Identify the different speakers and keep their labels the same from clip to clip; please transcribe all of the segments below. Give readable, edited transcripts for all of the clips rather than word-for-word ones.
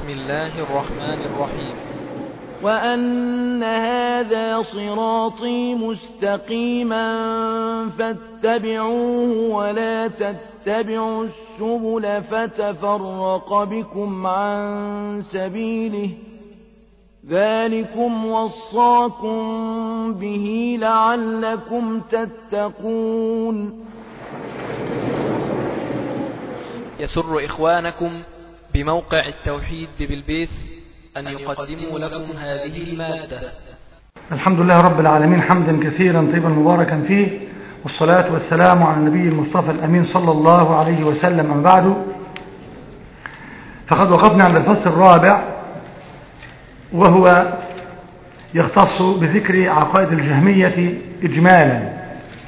Speaker 1: بسم الله الرحمن الرحيم.
Speaker 2: وأن هذا صراطي مستقيما فاتبعوه ولا تتبعوا السبل فتفرق بكم عن سبيله ذلكم وصاكم به لعلكم تتقون.
Speaker 1: يسر إخوانكم بموقع التوحيد ببلبيس أن يقدموا لكم هذه المادة.
Speaker 3: الحمد لله رب العالمين حمدا كثيرا طيبا مباركا فيه، والصلاة والسلام على النبي المصطفى الأمين صلى الله عليه وسلم. أما بعد، فقد وقفنا عند الفصل الرابع، وهو يختص بذكر عقائد الجهمية إجمالا.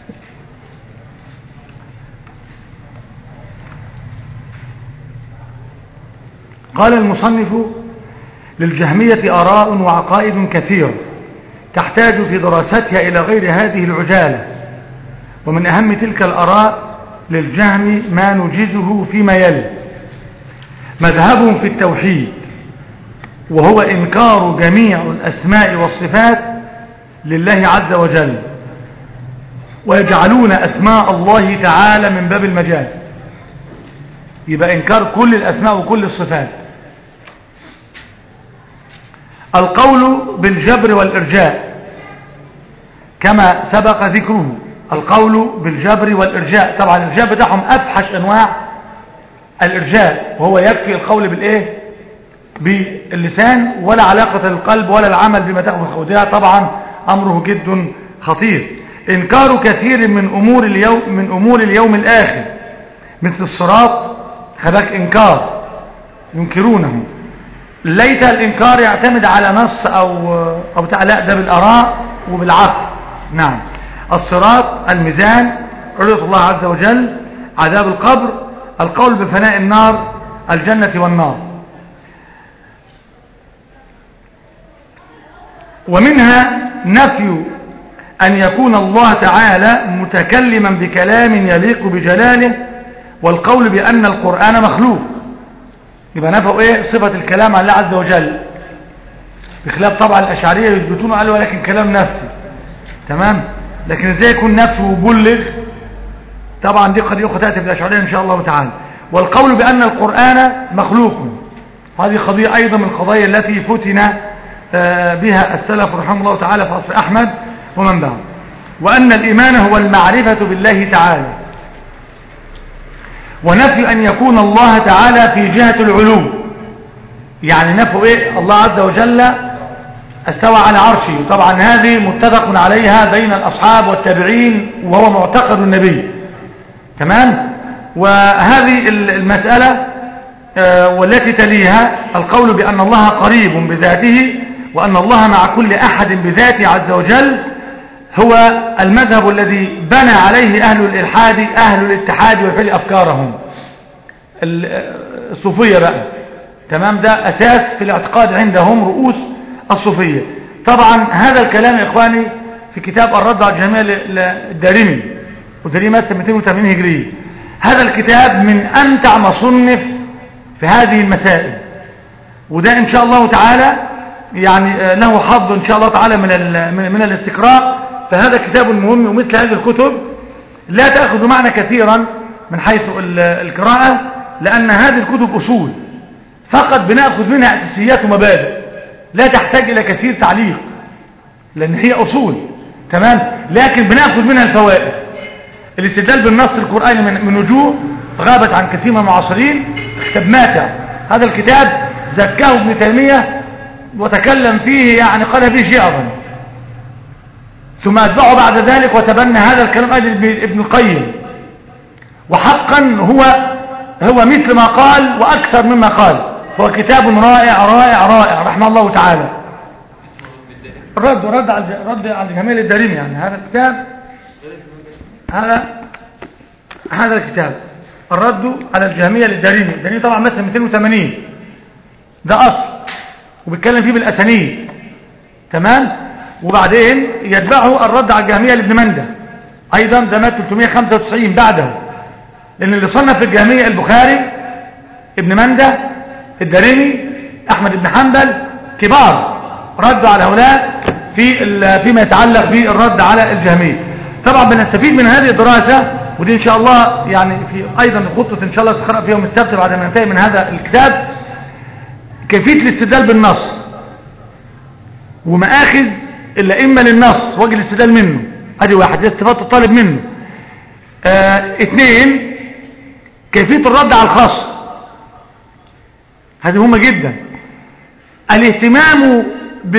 Speaker 3: قال المصنف: للجهمية آراء وعقائد كثيرة تحتاج في دراستها إلى غير هذه العجالة، ومن أهم تلك الآراء للجهم ما نجزه فيما يلي: مذهبهم في التوحيد، وهو إنكار جميع الأسماء والصفات لله عز وجل، ويجعلون أسماء الله تعالى من باب المجاز. يبقى إنكار كل الأسماء وكل الصفات. القول بالجبر والإرجاء كما سبق ذكره. القول بالجبر والإرجاء، طبعا الإرجاء بتاعهم أفحش أنواع الإرجاء، وهو يكفي القول بالإيه؟ باللسان، ولا علاقة للقلب ولا العمل بما تأخذ خوضها، طبعا أمره جد خطير. إنكار كثير من أمور اليوم الآخر مثل الصراط، خلاك إنكار ينكرونه. ليت الإنكار يعتمد على نص أو تعلق، ده بالآراء وبالعقل. نعم، الصراط، الميزان، رؤية الله عز وجل، عذاب القبر، القول بفناء النار، الجنة والنار. ومنها نفي أن يكون الله تعالى متكلما بكلام يليق بجلاله، والقول بأن القرآن مخلوق. يبقى نفوا ايه؟ صفة الكلام عن الله عز وجل، بخلاف طبعا الأشعرية يثبتون قالوا ولكن كلام نفسي. تمام، لكن ازاي يكون نفسه مبلغ؟ طبعا دي قضية تأتي في الأشعرية إن شاء الله تعالى. والقول بأن القرآن مخلوق، هذه قضية أيضا من القضايا التي فتن بها السلف رحمه الله تعالى في عصر أحمد ومن بعد. وأن الإيمان هو المعرفة بالله تعالى، ونفي أن يكون الله تعالى في جهة العلو، يعني نفي إيه؟ الله عز وجل استوى على عرشه. طبعا هذه متفق عليها بين الأصحاب والتابعين، وهو معتقد النبي. تمام. وهذه المسألة والتي تليها القول بأن الله قريب بذاته، وأن الله مع كل أحد بذاته عز وجل، هو المذهب الذي بنى عليه أهل الإلحاد أهل الاتحاد والفعل أفكارهم الصوفية بقى. تمام، ده أساس في الاعتقاد عندهم رؤوس الصوفية. طبعا هذا الكلام يا إخواني في كتاب الرد على الجهمية الدارمي، ودارمي مثل 280 هجرية. هذا الكتاب من أمتع ما صنف في هذه المسائل، وده إن شاء الله تعالى يعني له حظ إن شاء الله تعالى من الاستقراء. فهذا كتاب مهم، ومثل هذه الكتب لا تأخذ معنا كثيرا من حيث القراءة، لأن هذه الكتب أصول فقط بنأخذ منها أساسيات ومبادئ، لا تحتاج إلى كثير تعليق لأن هي أصول. تمام، لكن بنأخذ منها الفوائد. الاستدلال بالنص القرآني من وجوه غابت عن كثير من المعاصرين. كتاب ماتع، هذا الكتاب زكاه ابن تيمية وتكلم فيه، يعني قال فيه شيئا، ثم أتبعه بعد ذلك وتبنى هذا الكلام ابن القيم، وحقا هو مثل ما قال وأكثر مما قال. هو كتاب رائع رائع رائع رحمه الله تعالى. رد على الجهمية الدارمي، يعني هذا الكتاب، هذا الكتاب الرد على الجهمية الدارمي طبعا مثلا 280 ده أصل، وبيتكلم فيه بالأسانيد. تمام، وبعدين يتبعه الرد على الجهمية لابن مندة، أيضا ده مات 395 بعده، لأن اللي صنف في الجهمية البخاري، ابن مندة، الدارمي، أحمد بن حنبل كبار ردوا على هؤلاء فيما يتعلق بالرد على الجهمية. طبعا بنستفيد من هذه الدراسة، ودي إن شاء الله يعني في أيضا خطة إن شاء الله تقرأ في يوم السبت بعد ما ننتهي من هذا الكتاب، كيفية الاستدلال بالنص ومآخذ الأئمة للنص وجه الاستدلال منه. ادي واحد، دي استفادة الطالب منه. اثنين، كيفية الرد على الخاص، هذه مهمة جدا. الاهتمام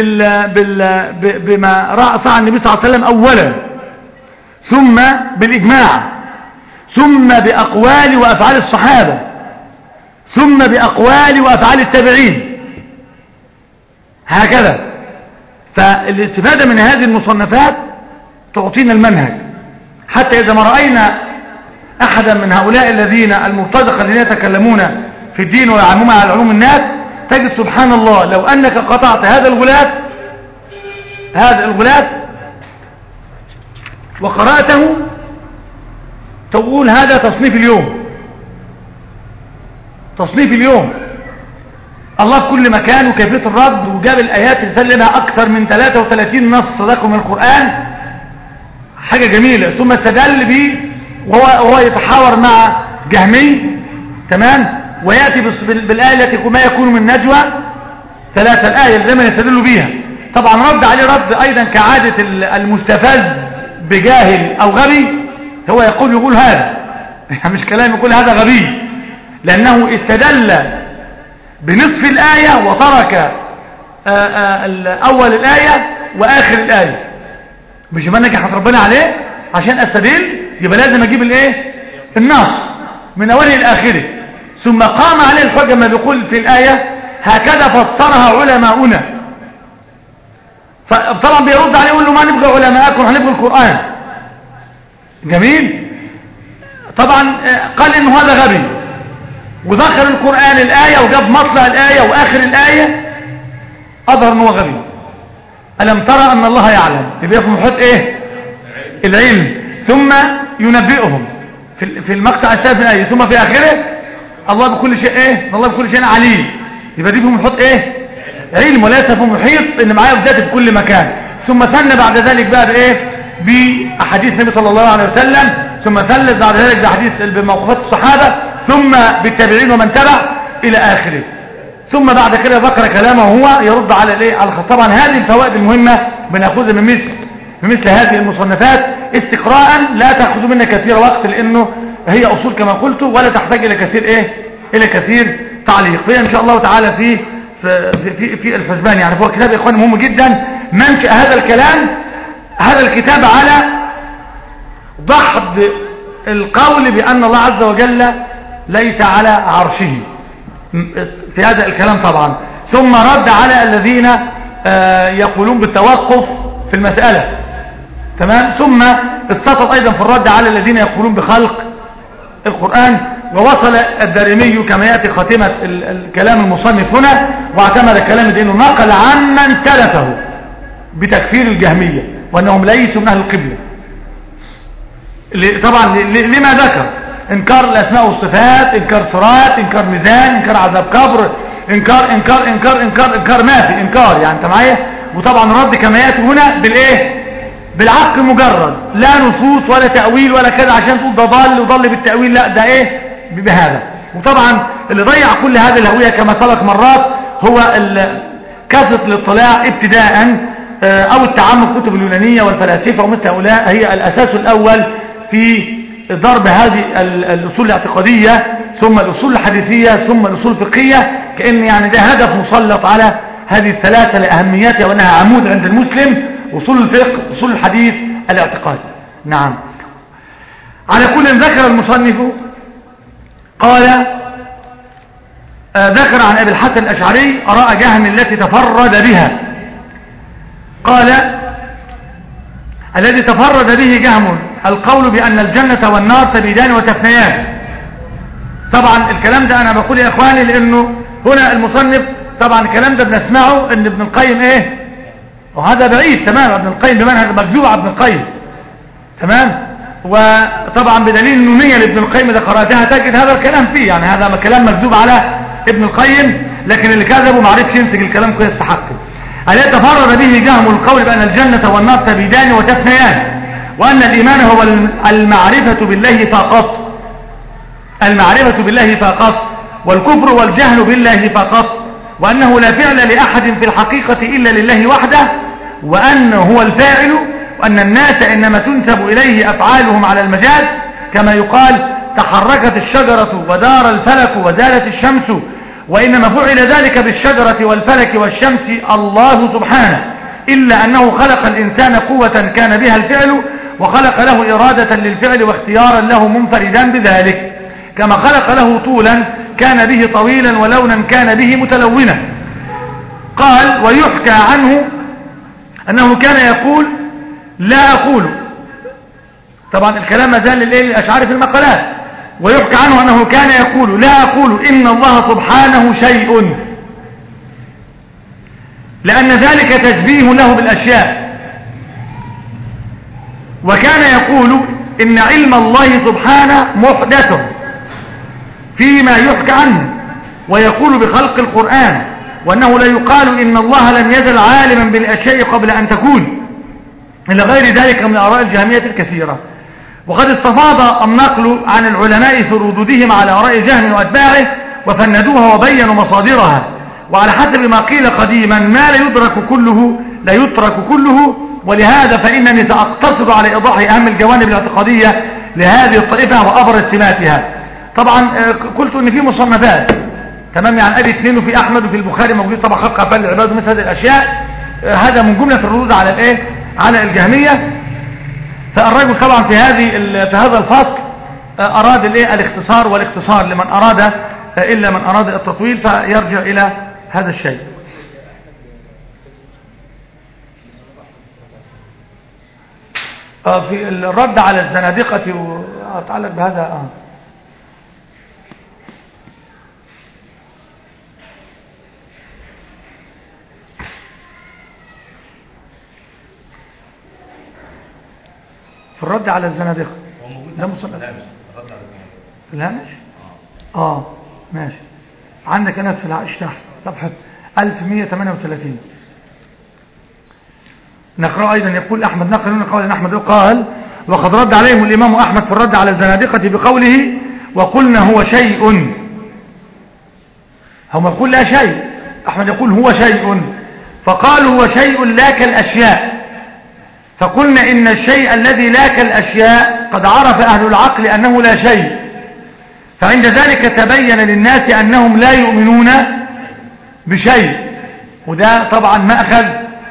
Speaker 3: بما صنع النبي صلى الله عليه وسلم أولا، ثم بالإجماع، ثم بأقوال وأفعال الصحابة، ثم بأقوال وأفعال التابعين، هكذا. فالاستفادة من هذه المصنفات تعطينا المنهج، حتى إذا ما رأينا أحدا من هؤلاء الذين المرتزقة الذين يتكلمون في الدين ويعلمون على علوم الناس، تجد سبحان الله لو أنك قطعت هذا الغلاف وقرأته تقول هذا تصنيف اليوم. الله في كل مكان وكيفية الرد، وجاب الآيات اللي سلمها أكثر من 33 نص صدقوا من القرآن، حاجة جميلة. ثم استدل به وهو يتحاور مع جهمي، تمام، ويأتي بالآية التي ما يكون من نجوى 3 الآية اللي دايما يستدلوا بيها. طبعا رد عليه رد أيضا كعادة المستفز بجاهل أو غبي، هو يقول هذا مش كلام، يقول هذا غبي، لأنه استدل بنصف الآية وترك أول الآية وآخر الآية. مش ما نجحت ربنا عليه عشان أستدل يبقى لازم أجيب النص من أوله لآخره، ثم قام عليه الحجة ما بيقول في الآية هكذا فسرها علماؤنا. فطبعا بيرد عليه يقول له ما نبغى علماءكم، هنبغى القرآن. جميل. طبعا قال إنه هذا غبي، وذكر القرآن الآية وجاب مطلع الآية وآخر الآية، أظهر أنه غبي. ألم ترى أن الله يعلم، يبقى في محيط إيه؟ العلم. ثم ينبئهم في المقطع الثالث من الآية، ثم في آخره الله بكل شيء إيه؟ الله بكل شيء عليم. يبقى دي في محيط إيه؟ علم، وليس في محيط إن معايا بذات في كل مكان. ثم ثنى بعد ذلك بقى بإيه؟ بأحاديث النبي صلى الله عليه وسلم، ثم ثلث بعد ذلك بأحاديث بموقفات الصحابة، ثم بالتابعين ومن تبع إلى آخره. ثم بعد كده ذكر كلامه هو يرد على طبعا هذه الفوائد المهمة بناخذها من مثل هذه المصنفات استقراء، لا تأخذ منا كثير وقت، لأنه هي أصول كما قلت ولا تحتاج إلى كثير إلى كثير تعليق. فهي إن شاء الله تعالى في الحسبان. يعني هو كتاب يا إخواني مهم جدا. منشأ هذا الكتاب على ضحض القول بأن الله عز وجل ليس على عرشه في هذا الكلام طبعا، ثم رد على الذين يقولون بالتوقف في المسألة، تمام، ثم استطرد أيضا في الرد على الذين يقولون بخلق القرآن. ووصل الدارمي كما يأتي خاتمة الكلام المصنف هنا، واعتمد كلام دينه نقل عن من سلفه بتكفير الجهمية وأنهم ليسوا من أهل القبلة. طبعا لما ذكر انكار الاسماء والصفات، انكار صراط، انكار ميزان، انكار عذاب قبر، انكار انكار انكار انكار انكار ما في انكار، يعني انت معايا. وطبعا رد كما ياتي هنا بالعقل المجرد، لا نصوص ولا تاويل ولا كذا عشان تقول ده ضل وضل بالتاويل، لا ده بهذا. وطبعا اللي ضيع كل هذه الهويه كما سبق مرات هو كثره الاطلاع ابتداء او التعمق في الكتب اليونانيه والفلاسفه ومثل هؤلاء، هي الاساس الاول في ضرب هذه الأصول الاعتقادية، ثم الأصول الحديثية، ثم الأصول الفقهية، كأن يعني ده هدف مسلط على هذه الثلاثة لأهميتها وأنها عمود عند المسلم: أصول الفقه، أصول الحديث، الاعتقاد. نعم. على كل ذكر المصنف قال ذكر عن أبي الحسن الأشعري آراء جهم التي تفرد بها. قال الذي تفرد به جهم القول بأن الجنة والنار تبيدان وتفنيان. طبعا الكلام ده أنا بقول يا إخواني لأنه هنا المصنف طبعا الكلام ده بنسمعه أن ابن القيم وهذا بعيد تمام، ابن القيم بمنهج مكذوب على ابن القيم، تمام. وطبعا بدليل النونية لابن القيم إذا قرأتها تجد هذا الكلام فيه، يعني هذا كلام مكذوب على ابن القيم لكن اللي كذبوا ما عرفش يمسك الكلام كويس يستحقه. ألا تفرد به جهم القول بأن الجنة والنار تبيدان وتفنيان، وأن الإيمان هو المعرفة بالله فقط، المعرفة بالله فقط، والكفر والجهل بالله فقط، وأنه لا فعل لأحد في الحقيقة إلا لله وحده، وأنه هو الفاعل، وأن الناس إنما تنسب إليه أفعالهم على المجاز، كما يقال تحركت الشجرة ودار الفلك وزالت الشمس، وإنما فعل ذلك بالشجرة والفلك والشمس الله سبحانه، إلا أنه خلق الإنسان قوة كان بها الفعل، وخلق له إرادة للفعل واختيارا له منفردا بذلك، كما خلق له طولا كان به طويلا ولونا كان به متلونا. قال ويحكى عنه أنه كان يقول لا أقول، طبعا الكلام ما زال للأشعار في المقالات، ويحكى عنه أنه كان يقول لا أقول إن الله سبحانه شيء، لأن ذلك تشبيه له بالأشياء، وكان يقول إن علم الله سبحانه محدث فيما يحكى عنه، ويقول بخلق القرآن، وأنه لا يقال إن الله لم يزل عالما بالأشياء قبل أن تكون، إلى غير ذلك من الآراء الجهمية الكثيرة. وقد استفاض النقل عن العلماء في ردودهم على آراء جهم وأتباعه، وفندوها وبينوا مصادرها، وعلى حسب ما قيل قديما ما لا يترك كله، ولهذا فإنني سأقتصر على إيضاح أهم الجوانب الاعتقادية لهذه الطائفة وأبرز سماتها. طبعا قلت إن في مصنفات تمام يعني أبي اثنين، وفي أحمد وفي البخاري موجود طبعا خلق أفعال العباد ومثل هذه الأشياء، هذا من جملة الردود على على الجهمية. فالرجل طبعا في هذا الفصل أراد الاختصار، والاختصار لمن أراد إلا من أراد التطويل فيرجع إلى هذا الشيء. في الرد على الزنادقة وأتعلق بهذا في الرد على الزنادقة ده مصنف الرد على الزنادقة في الهامش ماشي. عندك أنا في العائش تحت صفحة 1138 نقرأ أيضا. يقول أحمد نقل من قول أحمد قال وقد رد عليهم الإمام أحمد في الرد على الزنادقة بقوله وقلنا هو شيء. هم يقول لا شيء، أحمد يقول هو شيء، فقالوا هو شيء لا كالأشياء، فقلنا إن الشيء الذي لا كالأشياء قد عرف أهل العقل أنه لا شيء، فعند ذلك تبين للناس أنهم لا يؤمنون بشيء. وده طبعا مأخذ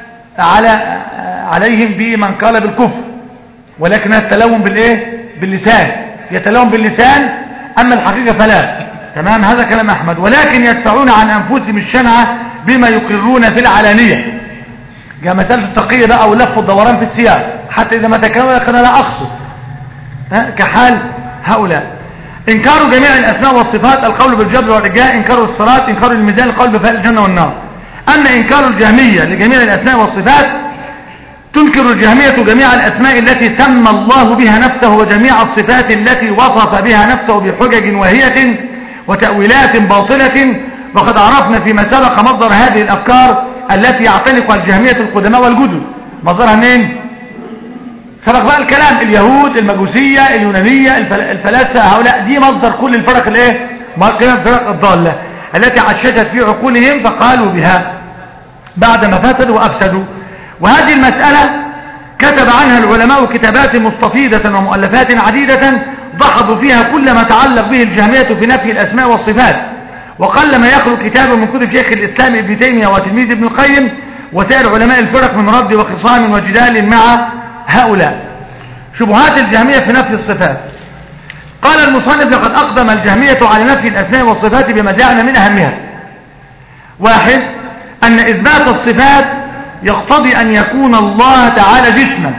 Speaker 3: عليهم بمن قال بالكفر، ولكن التلون باللسان، يتلون باللسان، أما الحقيقة فلا. تمام، هذا كلام أحمد. ولكن يدفعون عن أنفسهم الشنعة بما يقرون في العلانية، جاء مسألة التقية بقى ولف الدوران في السياق، حتى إذا ما تكلم أنا لا أقصد كحال هؤلاء. إنكار جميع الأسماء والصفات، القول بالجبر والرجاء، إنكار الصلاة، إنكار الميزان، القول بفعل الجنة والنار. أما إنكار الجهمية لجميع الأسماء والصفات، تنكر الجهمية جميع الأسماء التي سمى الله بها نفسه، وجميع الصفات التي وصف بها نفسه بحجج واهية وتأويلات باطلة. وقد عرفنا فيما سبق مصدر هذه الأفكار التي يعتنق الجهمية القدماء والجدد. مصدرها منين؟ سبق بقى الكلام، اليهود، المجوسية، اليونانية، الفلاسفة، هؤلاء دي مصدر كل الفرق الفرق الضالة التي عششت في عقولهم فقالوا بها بعدما فسدوا وأفسدوا. وهذه المسألة كتب عنها العلماء كتابات مستفيضة ومؤلفات عديدة ضحضوا فيها كل ما تعلق به الجهمية في نفي الأسماء والصفات، وقل ما يخلق كتاب من كتب شيخ الإسلام ابن تيمية وتلميذ ابن القيم وسائر علماء الفرق من رد وخصام وجدال مع هؤلاء. شبهات الجهمية في نفي الصفات. قال المصنف لقد أقدم الجهمية على نفي الأسماء والصفات بمجاعنا من أهمها. 1. أن إثبات الصفات يقتضي أن يكون الله تعالى جسما،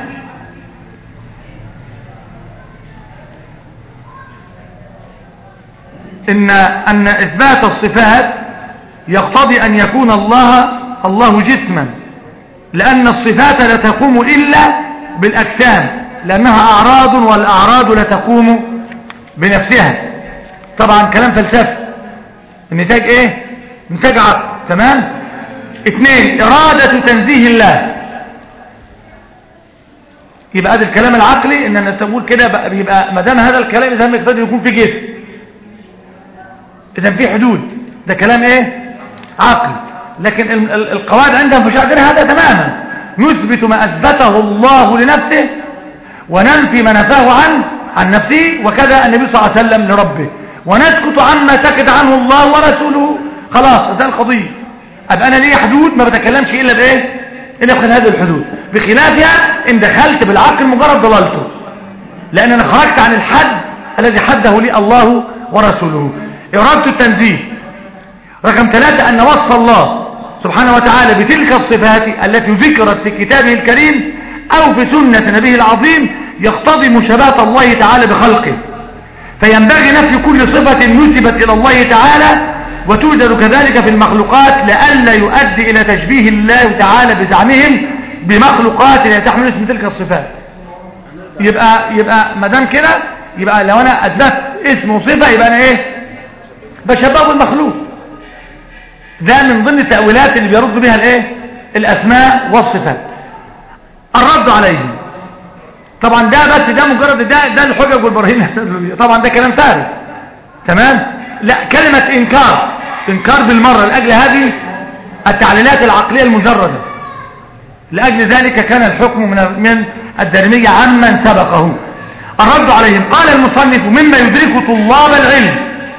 Speaker 3: أن إثبات الصفات يقتضي أن يكون الله جسما، لأن الصفات لا تقوم إلا بالأجسام، لأنها أعراض، والأعراض لا تقوم بنفسها. طبعا كلام فلسفي، النتاج محتاج عقل. تمام. 2 إرادة تنزيه الله. يبقى هذا الكلام العقلي ان انا تقول كده يبقى ما دام هذا الكلام اذا يقتضي يكون في جسم، اذا في حدود، ده كلام ايه؟ عقلي. لكن القواعد عندهم في شرع هذا تماما، نثبت ما اثبته الله لنفسه وننفي ما نفاه عن نفسه، وكذا النبي صلى الله عليه وسلم لربه، ونسكت عما سكت عنه الله ورسوله. خلاص ده القضيه. ابقى انا لي حدود ما بتكلمش الا بايه؟ إن يأخذ هذه الحدود، بخلافها إن دخلت بالعقل مجرد ضللته، لأن أنا خرجت عن الحد الذي حده لي الله ورسوله. إرادة التنزيه. رقم 3 أن وصف الله سبحانه وتعالى بتلك الصفات التي ذكرت في كتابه الكريم أو في سنة نبيه العظيم يقتضي مشابهة الله تعالى بخلقه، فينبغي نفي كل صفة نسبت إلى الله تعالى وتوجد كذلك في المخلوقات لئلا يؤدي إلى تشبيه الله تعالى بزعمهم بمخلوقات لا تحمل اسم تلك الصفات. يبقى ما دام كده يبقى لو انا اثبت اسم وصفه يبقى انا ايه؟ بشبهه بالمخلوق. ده من ضمن التأويلات اللي بيرد بها الايه؟ الاسماء والصفات. الرد عليهم طبعا ده بس ده مجرد ده الحجج والبراهين طبعا ده كلام فارغ. تمام. لا، كلمه انكار بالمره لاجل هذه التعليلات العقليه المجرده، لأجل ذلك كان الحكم من الدارمية عمن سبقه. الرد عليهم. قال المصنف مما يدرك طلاب العلم.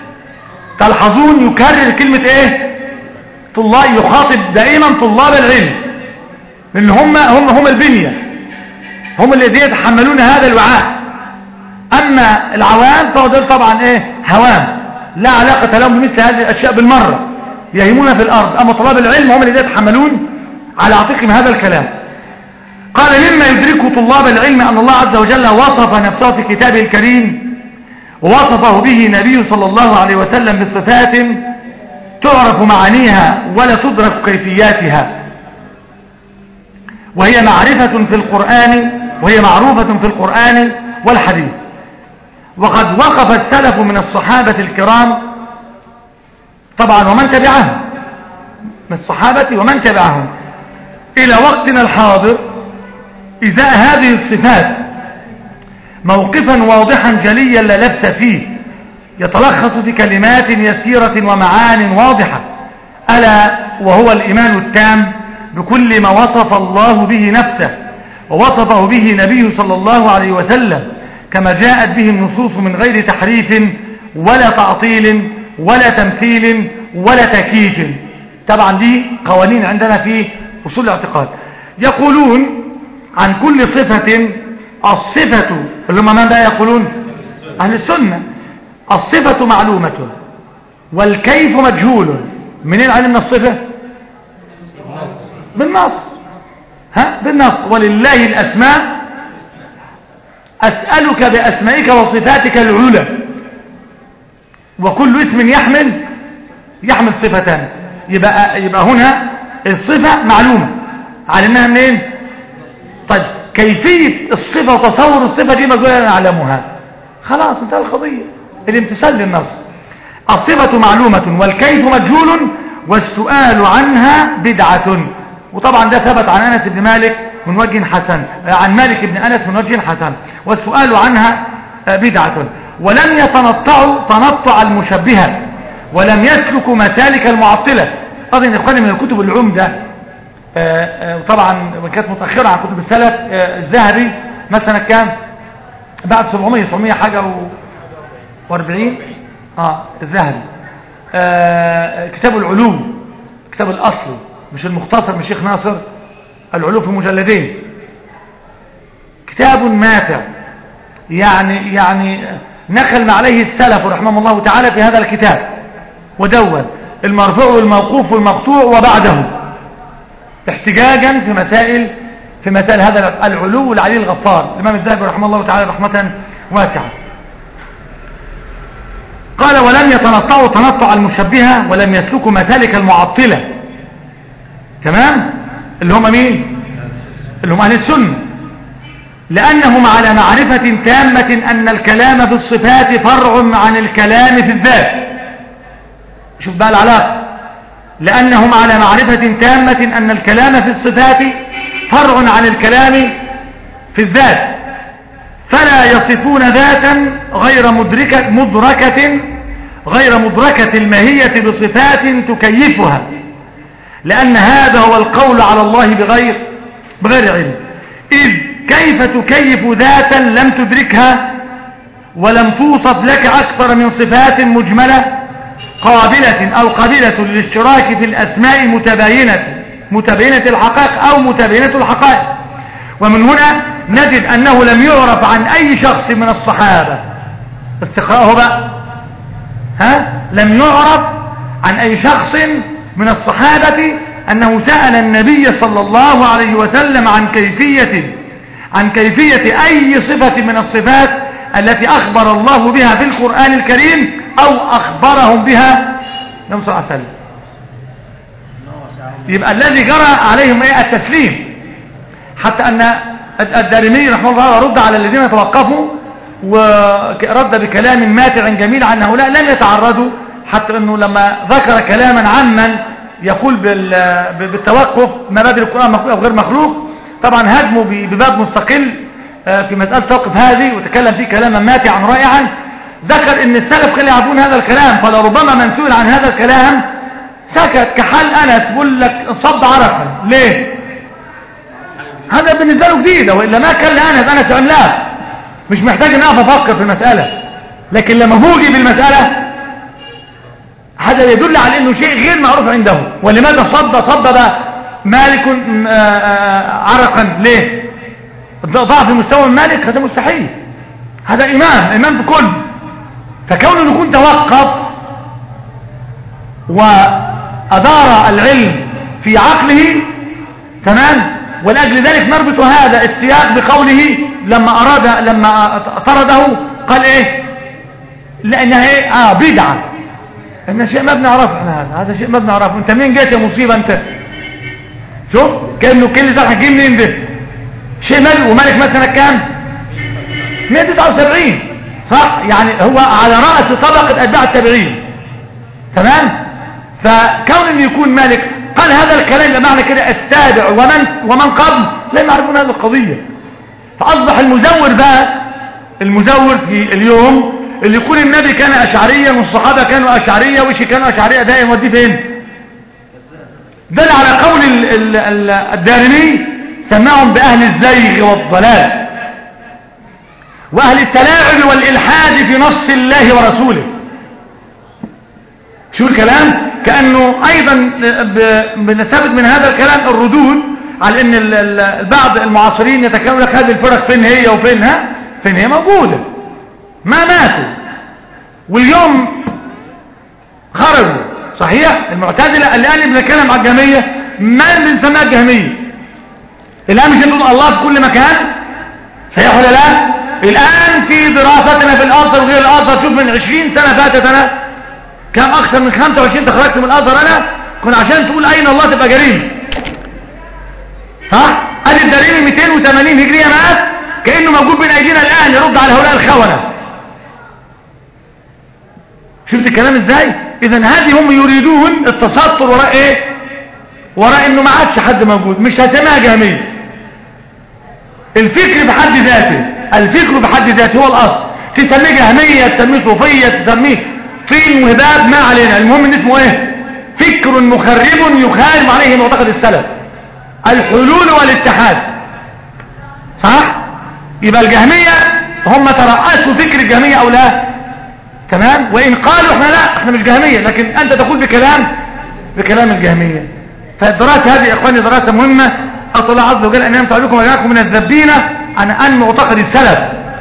Speaker 3: تلحظون يكرر كلمة ايه؟ طلاب، يخاطب دائما طلاب العلم، لأن هم البنية، هم الذين يتحملون هذا الوعاء. أما العوام فهو دول طبعا ايه؟ هوام لا علاقة لهم بمثل هذه الأشياء بالمرة، يهيمون في الأرض. أما طلاب العلم هم الذين يتحملون على عاتقهم هذا الكلام. قال مما يدرك طلاب العلم أن الله عز وجل وصف نفسه في كتابه الكريم ووصفه به نبيه صلى الله عليه وسلم بصفات تعرف معانيها ولا تدرك كيفياتها، وهي معروفة في القرآن والحديث. وقد وقف السلف من الصحابة الكرام طبعا ومن تبعهم من الصحابة ومن تبعهم إلى وقتنا الحاضر إزاء هذه الصفات موقفا واضحا جليا لا لبس فيه، يتلخص في كلمات يسيرة ومعان واضحة، ألا وهو الإيمان التام بكل ما وصف الله به نفسه ووصفه به نبيه صلى الله عليه وسلم كما جاءت به النصوص من غير تحريف ولا تعطيل ولا تمثيل ولا تكييف. طبعا دي قوانين عندنا في أصول الاعتقاد. يقولون عن كل صفة الصفة، اللي هم من بقى يقولون؟ أهل السنة. الصفة معلومة والكيف مجهول. منين علمنا الصفة؟ بالنص. بالنص. ولله الأسماء أسألك بأسمائك وصفاتك العلى، وكل اسم يحمل صفتان. يبقى هنا الصفة معلومة علمناها منين؟ طيب كيفية الصفة وتصور الصفة دي مجهولة نعلمها. خلاص انتهى القضية، الامتثال للنص. الصفة معلومة والكيف مجهول والسؤال عنها بدعة. وطبعا ده ثبت عن أنس بن مالك من وجه حسن، عن مالك بن أنس من وجه حسن، والسؤال عنها بدعة. ولم يتنطعوا تنطع المشبهة ولم يسلكوا مسالك المعطلة. أظن إخواني من الكتب العمدة وطبعا كانت متأخرة عن كتب السلف، الذهبي مثلا كان بعد 700 حاجة و40 الذهبي. كتاب العلو، كتاب الأصل مش المختصر من الشيخ ناصر، العلو في مجلدين، كتاب ماتع يعني نقل ما عليه السلف رحمه الله تعالى في هذا الكتاب، ودون المرفوع والموقوف والمقطوع وبعده احتجاجا في مسائل هذا العلو العلي الغفار الإمام الذهبي رحمه الله تعالى رحمة واسعة. قال ولم يتنطعوا تنطع المشبهة ولم يسلكوا مسالك المعطلة. تمام؟ اللي هم مين؟ اللي هم أهل السنة، لأنهم على معرفة تامة أن الكلام في الصفات فرع عن الكلام في الذات. شوف بقى العلاقة، لأنهم على معرفة تامة أن الكلام في الصفات فرع عن الكلام في الذات، فلا يصفون ذاتا غير مدركة الماهية بصفات تكيفها، لأن هذا هو القول على الله بغير علم. إذ كيف تكيف ذاتا لم تدركها ولم توصف لك أكثر من صفات مجملة قابلة للاشتراك في الأسماء متباينة الحقائق أو متباينة الحقائق. ومن هنا نجد أنه لم يعرف عن أي شخص من الصحابة، استقرأه بقى، لم يعرف عن أي شخص من الصحابة أنه سأل النبي صلى الله عليه وسلم عن كيفية أي صفة من الصفات التي أخبر الله بها في القرآن الكريم أو أخبرهم بها صلى الله عليه وسلم. يبقى الذي جرى عليهم التسليم، حتى أن الدارمي رحمه الله رد على الذين توقفوا ورد بكلام ماتع جميل عن هؤلاء لم يتعرضوا، حتى أنه لما ذكر كلاما عمن يقول بالتوقف ما بادئ القرآن مخلوق أو غير مخلوق، طبعا هدموا بباب مستقل في مسألة توقف هذه، وتكلم فيه كلاما ماتعا رائعا. ذكر ان السلف كانوا يعرفون هذا الكلام، فلربما من سئل عن هذا الكلام سكت، كحال أنس بقول لك صد عرقا ليه؟ هذا بالنسبة له جديد، وإلا ما كان لأنس عملاق مش محتاج ان اقف افكر في المسألة، لكن لما فوجئ بالمسألة هذا يدل على انه شيء غير معروف عنده. ولماذا صد مالك عرقا ليه؟ ضعف مستوى مالك هذا مستحيل، هذا امام بكل. فكونه يكون توقف وادار العلم في عقله تمام، ولأجل ذلك نربط هذا السياق بقوله لما طرده قال ايه؟ لانها ايه؟ بدعة، ان شيء ما بنعرفه احنا، هذا شيء ما بنعرفه. انت منين جيت يا مصيبة انت؟ شوف كأنه كل صح جاي منين ده؟ شيء مالك، ومالك مثلا كام؟ 179 صح، يعني هو على رأس طبقة اتباع التابعين تمام. فكون ان يكون مالك قال هذا الكلام بمعنى كده التابع ومن قبل لا يعرفون هذه القضية. فأصبح المزور في اليوم اللي يقول النبي كان أشعريا والصحابة كانوا أشعرية وشي كانوا أشعرية، ده يوديه فين؟ دل على قول الدارمي سماهم بأهل الزيغ والضلال وأهل التلاعب والإلحاد في نص الله ورسوله. شو الكلام؟ كأنه أيضا بنستفد من هذا الكلام الردود على أن البعض المعاصرين يتكلمون لك هذه الفرق فين هي وفينها، فين هي موجودة، ما ماتوا واليوم خرجوا. صحيح المعتزلة الآن بنتكلم عن الجهمية، ما بنسميها الجهمية الآن مش نقول الله في كل مكان، صحيح ولا لا؟ الآن في دراستنا في الأزهر وغير الأزهر، شوف من 20 سنة فاتت أنا كم أكثر من 25 تخرجت من الأزهر أنا كنت عشان تقول أين الله تبقى جريمة، صح؟ أدي الجريمة 280 هجرية مات كأنه موجود بين أيدينا الآن يرد على هؤلاء الخونة. شفت الكلام إزاي؟ إذن هذه هم يريدون التستر وراء إيه؟ وراء إنه ما عادش حد موجود، مش هسميها جهمية. الفكر بحد ذاته هو الأصل، تسميه جهمية تسميه صوفية تسميه طين وهباب ما علينا، المهم ان اسمه ايه؟ فكر مخرب يخالف عليه معتقد السلف، الحلول والاتحاد، صح؟ يبقى الجهمية هم ترأسوا فكر الجهمية او لا؟ تمام؟ وان قالوا احنا لا احنا مش جهمية، لكن انت تقول بكلام الجهمية. فالدراسة هذه يا اخواني دراسة مهمة، أسأل الله عز وجل أن يمتع بكم وإياكم من الذبين عن معتقد السلف.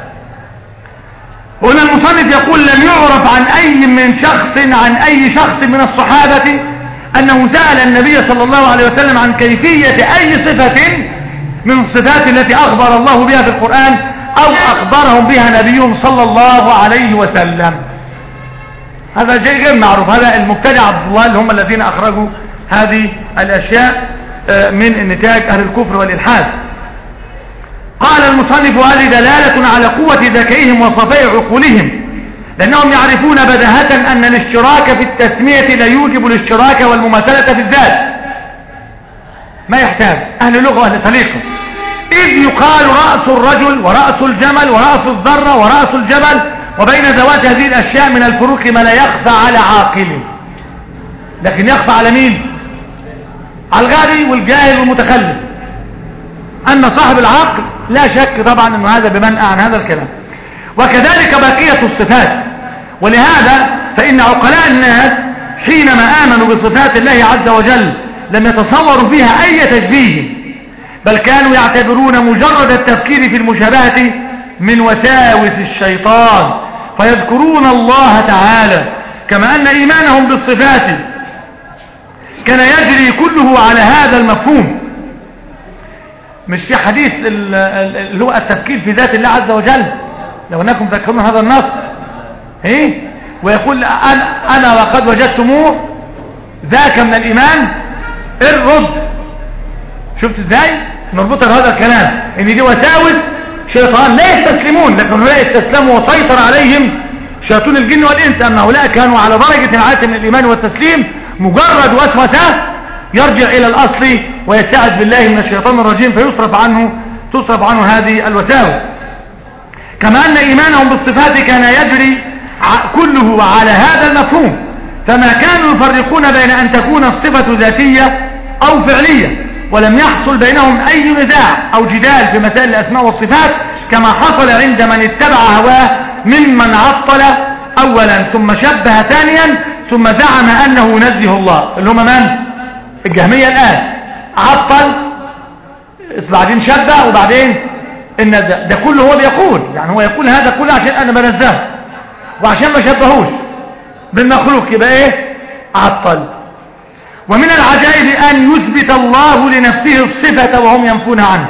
Speaker 3: وهنا المصنف يقول لم يعرف عن أي شخص من الصحابة أنه سأل النبي صلى الله عليه وسلم عن كيفية أي صفة من الصفات التي أخبر الله بها في القرآن أو أخبرهم بها نبيهم صلى الله عليه وسلم. هذا شيء غير معروف، هذا المبتدع عبد الله اللي هم الذين أخرجوا هذه الأشياء من نتاج أهل الكفر والإلحاد. قال المصنف هذه دلالة على قوة ذكائهم وصفاء عقولهم، لأنهم يعرفون بداهة أن الاشتراك في التسمية لا يوجب الاشتراك والمماثلة في الذات. ما يحتاج أهل لغة وأهل سليقة. إذ يقال رأس الرجل ورأس الجمل ورأس الذرة ورأس الجبل، وبين ذوات هذه الأشياء من الفروق ما لا يخفى على عاقل، لكن يخفى على مين؟ على الغبي والجاهل والمتخلف. أن صاحب العقل لا شك طبعا أنه هذا بمنأى عن هذا الكلام. وكذلك بقية الصفات. ولهذا فإن عقلاء الناس حينما آمنوا بصفات الله عز وجل لم يتصوروا فيها أي تشبيه، بل كانوا يعتبرون مجرد التفكير في المشابهة من وساوس الشيطان، فيذكرون الله تعالى. كما أن إيمانهم بالصفات كان يجري كله على هذا المفهوم. مش في حديث اللي هو التفكير في ذات الله عز وجل، لو أنكم تذكرون هذا النص ويقول أنا وقد وجدتموه ذاك من الإيمان الرد. شفت ازاي نربطها بهذا الكلام؟ ان دي وساوس شيطان لا يستسلمون، لكن هؤلاء استسلموا وسيطر عليهم شياطين الجن والإنس. أما هؤلاء كانوا على درجة عالية من الإيمان والتسليم، مجرد وسوسة يرجع إلى الأصل ويستعذ بالله من الشيطان الرجيم تصرف عنه هذه الوساوس. كما أن إيمانهم بالصفات كان يجري كله على هذا المفهوم، فما كانوا يفرقون بين أن تكون الصفة ذاتية أو فعلية، ولم يحصل بينهم أي نزاع أو جدال في مسائل الأسماء والصفات، كما حصل عند من اتبع هواه ممن عطل أولا ثم شبه ثانيا ثم زعم أنه ينزه الله، اللي هم من؟ الجهمية الآن. عطل بعدين شبه وبعدين النزه. ده كله هو بيقول، يعني هو يقول هذا كله عشان أنا بنزهه وعشان ما شبهوش بالمخلوق، يبقى ايه؟ عطل. ومن العجائب أن يثبت الله لنفسه الصفة وهم ينفون عنه،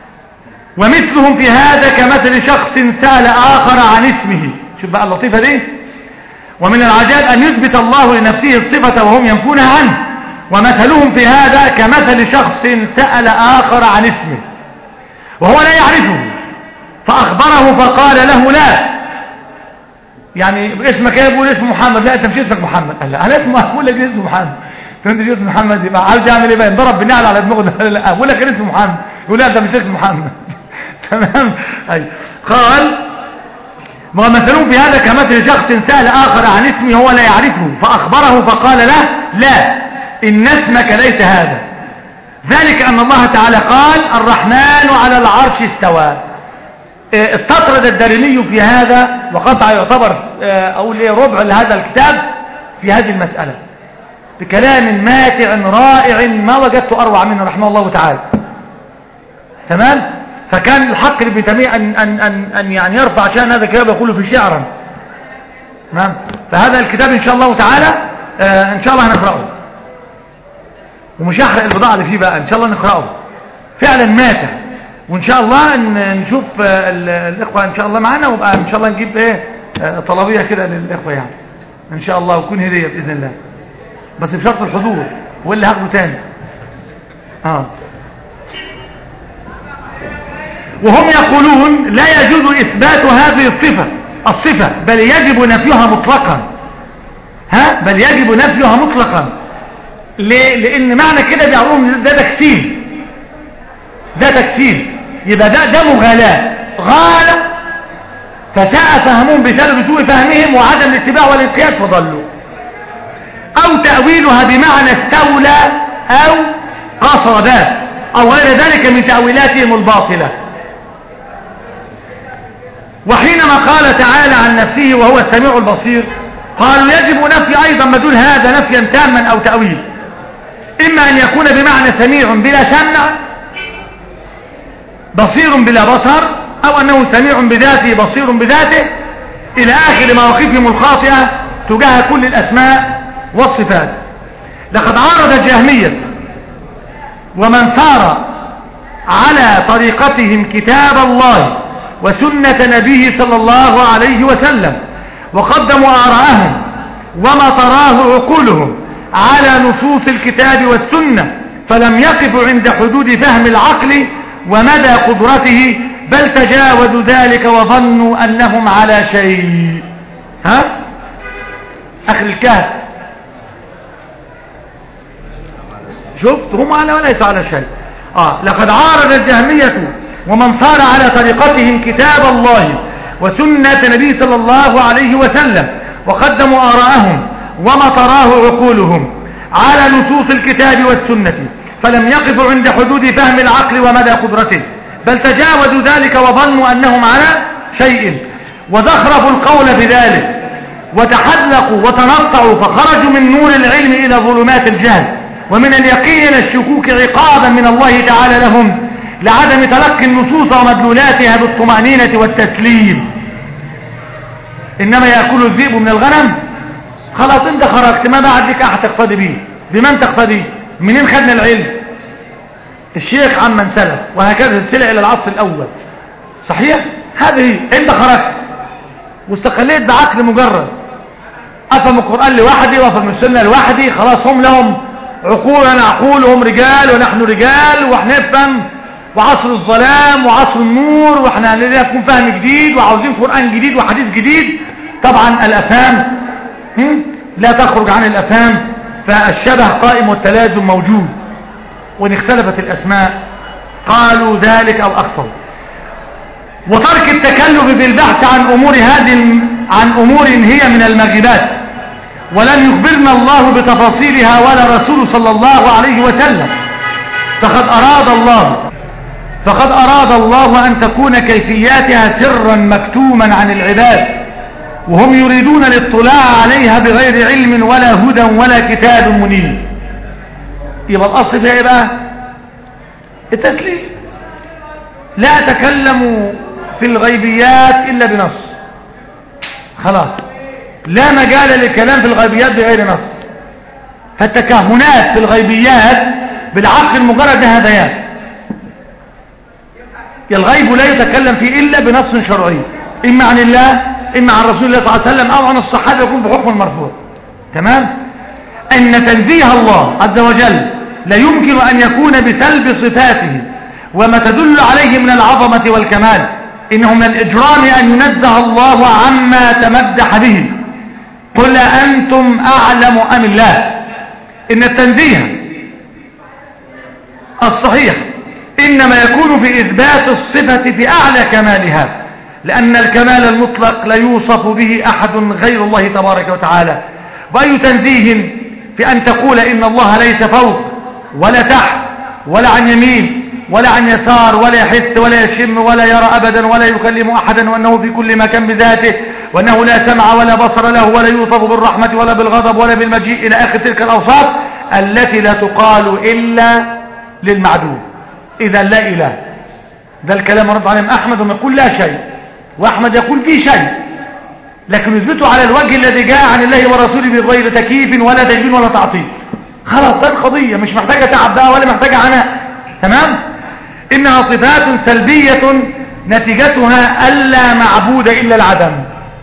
Speaker 3: ومثلهم في هذا كمثل شخص سأل آخر عن اسمه. شوف بقى اللطيفة دي. ومن العجائب أن يثبت الله لنفسه الصفة وهم ينفون عنه، ومثلهم في هذا كمثل شخص سأل آخر عن اسمه وهو لا يعرفه، فأخبره فقال له لا، يعني اسمك ايه؟ يقول اسم محمد. لا انت مش اسمك محمد. قال لا انا اسمه، اقول لك اسم محمد. فانت اسم محمد يبقى عايز يعمل ايه بقى؟ ضرب بالنعل على دماغه. لا اقول لك اسم محمد. يقول لا انت مش اسم محمد. تمام. اي قال ومثلهم في هذا كمثل شخص سأل آخر عن اسمه هو لا يعرفه، فأخبره فقال له لا إن اسمك ليس هذا. ذلك أن الله تعالى قال الرحمن على العرش استوى. استطرد الدارمي في هذا، وقطع يعتبر أقول إيه ربع لهذا الكتاب في هذه المسألة بكلام ماتع رائع ما وجدت أروع منه رحمه الله تعالى. تمام. فكان الحق لابن تيمية أن يعني يرفع شأن هذا الكتاب يقوله في شعرا. تمام. فهذا الكتاب إن شاء الله تعالى إن شاء الله هنقرأه، ومش هحرق البضاعة اللي فيه بقى، إن شاء الله نقرأه فعلا ماتع. وإن شاء الله نشوف الإخوة إن شاء الله معنا، وبقى إن شاء الله نجيب إيه طلبية كده للإخوة يعني إن شاء الله، ويكون هدية بإذن الله، بس بشرط الحضور واللي هاخده تاني. وهم يقولون لا يجوز إثبات هذه الصفة بل يجب نفيها مطلقا. بل يجب نفيها مطلقا. ليه؟ لأن معنى كده بيعرفون ده تكسير، ده تكسير، يبقى ده مغالاة، غالة فساء فهمهم بسبب سوء فهمهم وعدم الاتباع والانقياد فضلوا. أو تأويلها بمعنى استولى أو قصد أو غير ذلك من تأويلاتهم الباطلة. وحينما قال تعالى عن نفسه وهو السميع البصير قالوا يجب نفي أيضا مدول هذا نفيا تاما أو تأويل، إما أن يكون بمعنى سميع بلا سمع، بصير بلا بصر، أو أنه سميع بذاته بصير بذاته، إلى آخر مواقفهم الخاطئة تجاه كل الأسماء والصفات. لقد عارض الجهمية ومن سار على طريقتهم كتاب الله وسنة نبيه صلى الله عليه وسلم، وقدموا آراءهم وما تراه عقولهم على نصوص الكتاب والسنة، فلم يقفوا عند حدود فهم العقل ومدى قدرته، بل تجاوزوا ذلك وظنوا أنهم على شيء. ها اخر الكهف. شفت هم على وليس على شيء. لقد عارض الجهمية ومن صار على طريقتهم كتاب الله وسنة نبي صلى الله عليه وسلم وقدموا آراءهم وما تراه عقولهم على نصوص الكتاب والسنة، فلم يقفوا عند حدود فهم العقل ومدى قدرته، بل تجاوزوا ذلك وظنوا أنهم على شيء، وزخرفوا القول بذلك وتحلقوا وتنطعوا، فخرجوا من نور العلم إلى ظلمات الجهل، ومن اليقين إلى الشكوك، عقابا من الله تعالى لهم لعدم تلقي النصوص ومدلولاتها بالطمأنينة والتسليم. إنما يأكل الذئب من الغنم. خلاص انت خرجت، ما بعد لك أحد تقتدي به. بمن تقتدي؟ منين خدنا العلم؟ الشيخ عمن سلف، وهكذا السلع إلى العصر الأول. صحيح؟ هذه انت خرجت واستقليت بعقل مجرد، أفهم القرآن لوحدي وأفهم السنة لوحدي، خلاص هم لهم عقول أنا عقولهم رجال ونحن رجال وهنفهم، وعصر الظلام وعصر النور، واحنا هنكون فهم جديد وعاوزين قرآن جديد وحديث جديد. طبعا الأفهام لا تخرج عن الأفهام، فالشبه قائم والتلازم موجود، وإن اختلفت الأسماء قالوا ذلك أو أكثر. وترك التكلف بالبحث عن أمور هي من المغيبات، ولم يخبرنا الله بتفاصيلها ولا رسول صلى الله عليه وسلم، فقد أراد الله أن تكون كيفياتها سرا مكتوما عن العباد، وهم يريدون الاطلاع عليها بغير علم ولا هدى ولا كتاب منير. يبقى الأصل فيها بقى التسليم. لا أتكلم في الغيبيات إلا بنص، خلاص لا مجال للكلام في الغيبيات بغير نص. فالتكهنات في الغيبيات بالعقل المجرد هذيان، الغيب لا يتكلم فيه إلا بنص شرعي، إما عن الله إما عن رسول الله صلى الله عليه وسلم أو عن الصحابة، يكون بحكم المرفوع. تمام؟ أن تنزيه الله عز وجل لا يمكن أن يكون بسلب صفاته وما تدل عليه من العظمة والكمال. إنه من الإجرام أن ينزه الله عما تمدح به. قل أنتم أعلم أم الله. إن التنزيه الصحيح إنما يكون في إثبات الصفة في أعلى كمالها، لأن الكمال المطلق لا يوصف به أحد غير الله تبارك وتعالى. وأي تنزيه في أن تقول إن الله ليس فوق ولا تحت ولا عن يمين ولا عن يسار ولا يحس ولا يشم ولا يرى أبدا ولا يكلم أحدا، وأنه في كل مكان بذاته، وأنه لا سمع ولا بصر له ولا يوصف بالرحمة ولا بالغضب ولا بالمجيء إلى آخر تلك الأوصاف التي لا تقال إلا للمعدوم. إذا لا إله. ده الكلام رد عليهم أحمد ويقول لا شيء، وأحمد يقول في شيء، لكن يثبته على الوجه الذي جاء عن الله ورسوله بغير تكييف ولا تجبين ولا تعطيل. خلاص ده القضية، مش محتاجة تعب بقى ولا محتاجة عناء. تمام؟ إنها صفات سلبية نتيجتها ألا معبود إلا العدم.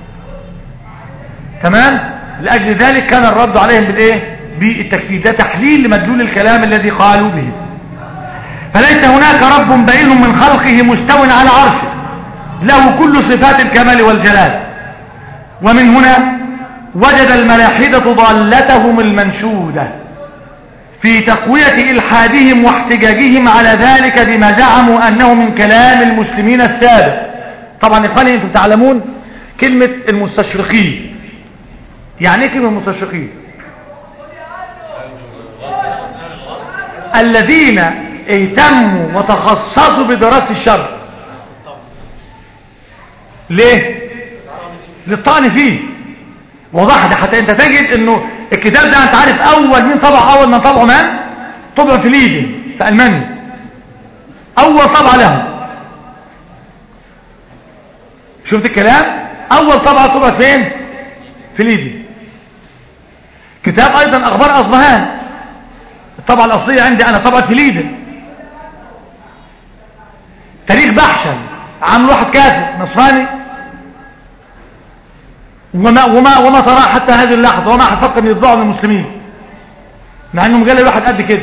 Speaker 3: تمام؟ لأجل ذلك كان الرد عليهم بالإيه؟ بالتكفير. ده تحليل لمدلول الكلام الذي قالوا به. فليس هناك رب بائن من خلقه مستو على عرشه له كل صفات الكمال والجلال. ومن هنا وجد الملاحدة ضالتهم المنشودة في تقوية إلحادهم واحتجاجهم على ذلك بما زعموا أنه من كلام المسلمين السابق. طبعا إخواني أنتم تعلمون كلمة المستشرقين. يعني ايه كلمة المستشرقين؟ الذين اهتموا وتخصصوا بدراسة الشرع. ليه؟ للطعن فيه. وضحت حتى انت تجد انه الكتاب ده انت عارف اول من طبعه من طبع في ليدن في المانيا، اول طبعه له. شفت الكلام؟ اول طبعه طبعت فين؟ في ليدن. كتاب ايضا اخبار اصبهان، الطبعه الاصليه عندي انا طبعت في ليدن. تاريخ بحشا عامل واحد كافر نصراني، وما تراه حتى هذه اللحظة، وما حفظت من يطبعوا للمسلمين، مع انه مجلد واحد قد كده.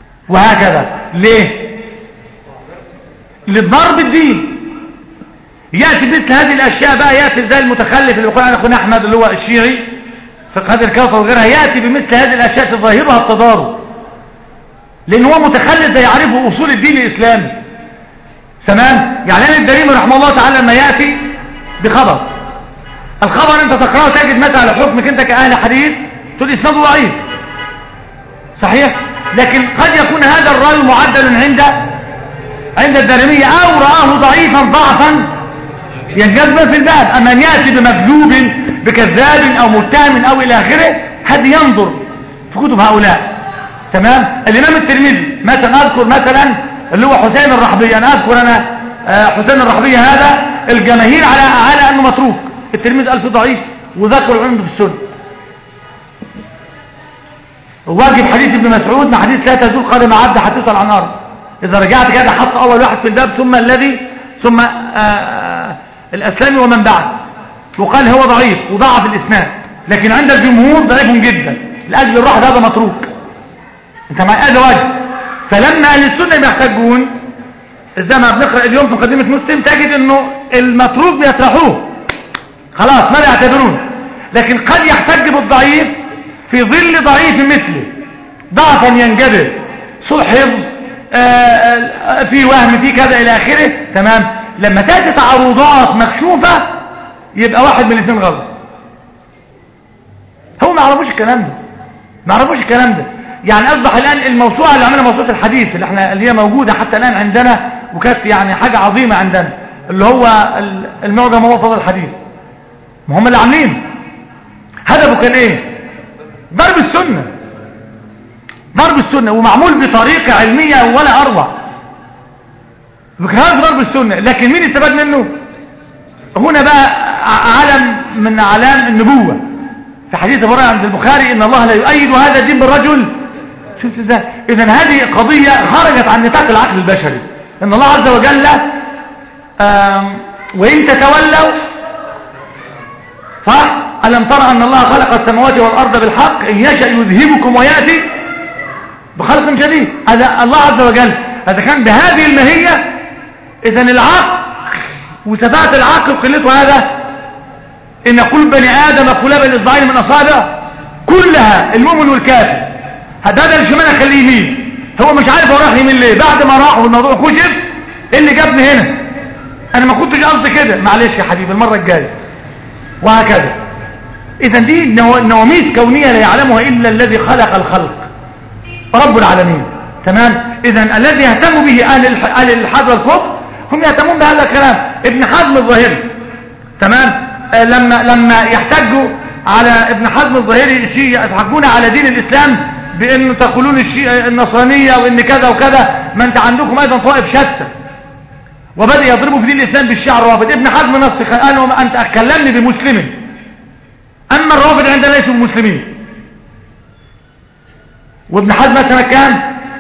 Speaker 3: وهكذا. ليه؟ للضرب الدين. يأتي مثل هذه الأشياء بقى، يأتي زي المتخلف اللي يقول عن أخونا أحمد اللي هو الشيعي في هذه الكوثر وغيرها، يأتي بمثل هذه الأشياء تظاهرها التضارب، لأن هو متخلف لا يعرف أصول الدين الإسلامي. تمام؟ يعني الدارمي رحمه الله تعالى لما يأتي بخبر، الخبر أنت تقرأه تجد مثلا على حكمك أنت كأهل حديث تقول إسناده ضعيف، صحيح؟ لكن قد يكون هذا الرأي معدل عند الدارمية أو رآه ضعيفا ضعفا ينجذب في الباب. أما أن يأتي بمكذوب بكذاب أو متهم أو إلى آخره، هذا ينظر في كتب هؤلاء. تمام؟ الإمام الترمذي مثلا أذكر مثلا اللي هو حسين الرحبي، أنا أذكر حسين الرحبي هذا الجماهير على أنه متروك، الترمذي قال فيه ضعيف وذكر عنده في السنة. واجب حديث ابن مسعود مع حديث لا تزول قدم عبد حتى يسأل عن أرض، إذا رجعت كده حط أول واحد في الباب ثم الأسلامي ومن بعد، وقال هو ضعيف وضعف الإسناد، لكن عند الجمهور ضعيف جدا لأجل الروح هذا متروك. انت مع هذا واجب. فلما أهل السنة يحتاجون زي ما بنقرأ اليوم في مقدمة مسلم تجد انه المتروك بيطرحوه خلاص ما يعتبرون، لكن قد يحتج بالضعيف في ظل ضعيف مثله، ضعفا ينجبر، سوء حفظ، في وهم، في كذا الى اخره. تمام؟ لما تاتي تعارضات مكشوفه يبقى واحد من الاثنين غلط. هو ما يعرفوش الكلام ده، يعني اصبح الان الموسوعه اللي عملها موسوعه الحديث اللي هي موجوده حتى الان عندنا وكانت يعني حاجه عظيمه عندنا، اللي هو المعجم موطد الحديث، ما هم اللي عاملينه. هدفه كان ايه؟ ضرب السنه ومعمول بطريقه علميه ولا اروع، بكهاز ضرب السنه. لكن مين استفاد منه؟ هنا بقى علم من اعلام النبوه في حديث ابو هريره عند البخاري ان الله لا يؤيد هذا الدين بالرجل. شفت ازاي؟ اذا هذه قضيه خرجت عن نطاق العقل البشري، ان الله عز وجل وان تتولوا، صح؟ ألم ترى أن الله خلق السماوات والأرض بالحق إن يشأ يذهبكم ويأتي بخلق جديد. هذا الله عز وجل، هذا كان بهذه الماهية. إذن العقل وسفاهة العقل قلته هذا إن كل بني آدم قلب الإصبعين من أصابع كلها المؤمن والكافر، هذا الشمال خليه يمين، هو مش عارف هو راح يمين ليه. بعد ما راح والموضوع كشف إيه اللي جابني هنا؟ أنا ما كنتش قصدي كده، معلش يا حبيبي المرة الجاية، وهكذا. إذا دي نواميس كونية لا يعلمها إلا الذي خلق الخلق رب العالمين. تمام؟ إذا الذي يهتم به أهل الإلحاد والكفر هم يهتمون بهذا الكلام. ابن حزم الظاهري، تمام، لما يحتجوا على ابن حزم الظاهري الشيعة يضحكون على دين الإسلام بأن تقولون النصرانية وإن كذا وكذا، ما أنت عندكم أيضا طائف شتى، وبدأ يضربوا في دين الإسلام بالشيعة الرافض. ابن حزم نص قال أنت أكلمني بمسلم، أما الرافض عندنا ليسوا مسلمين. وابن حزم مثلا كان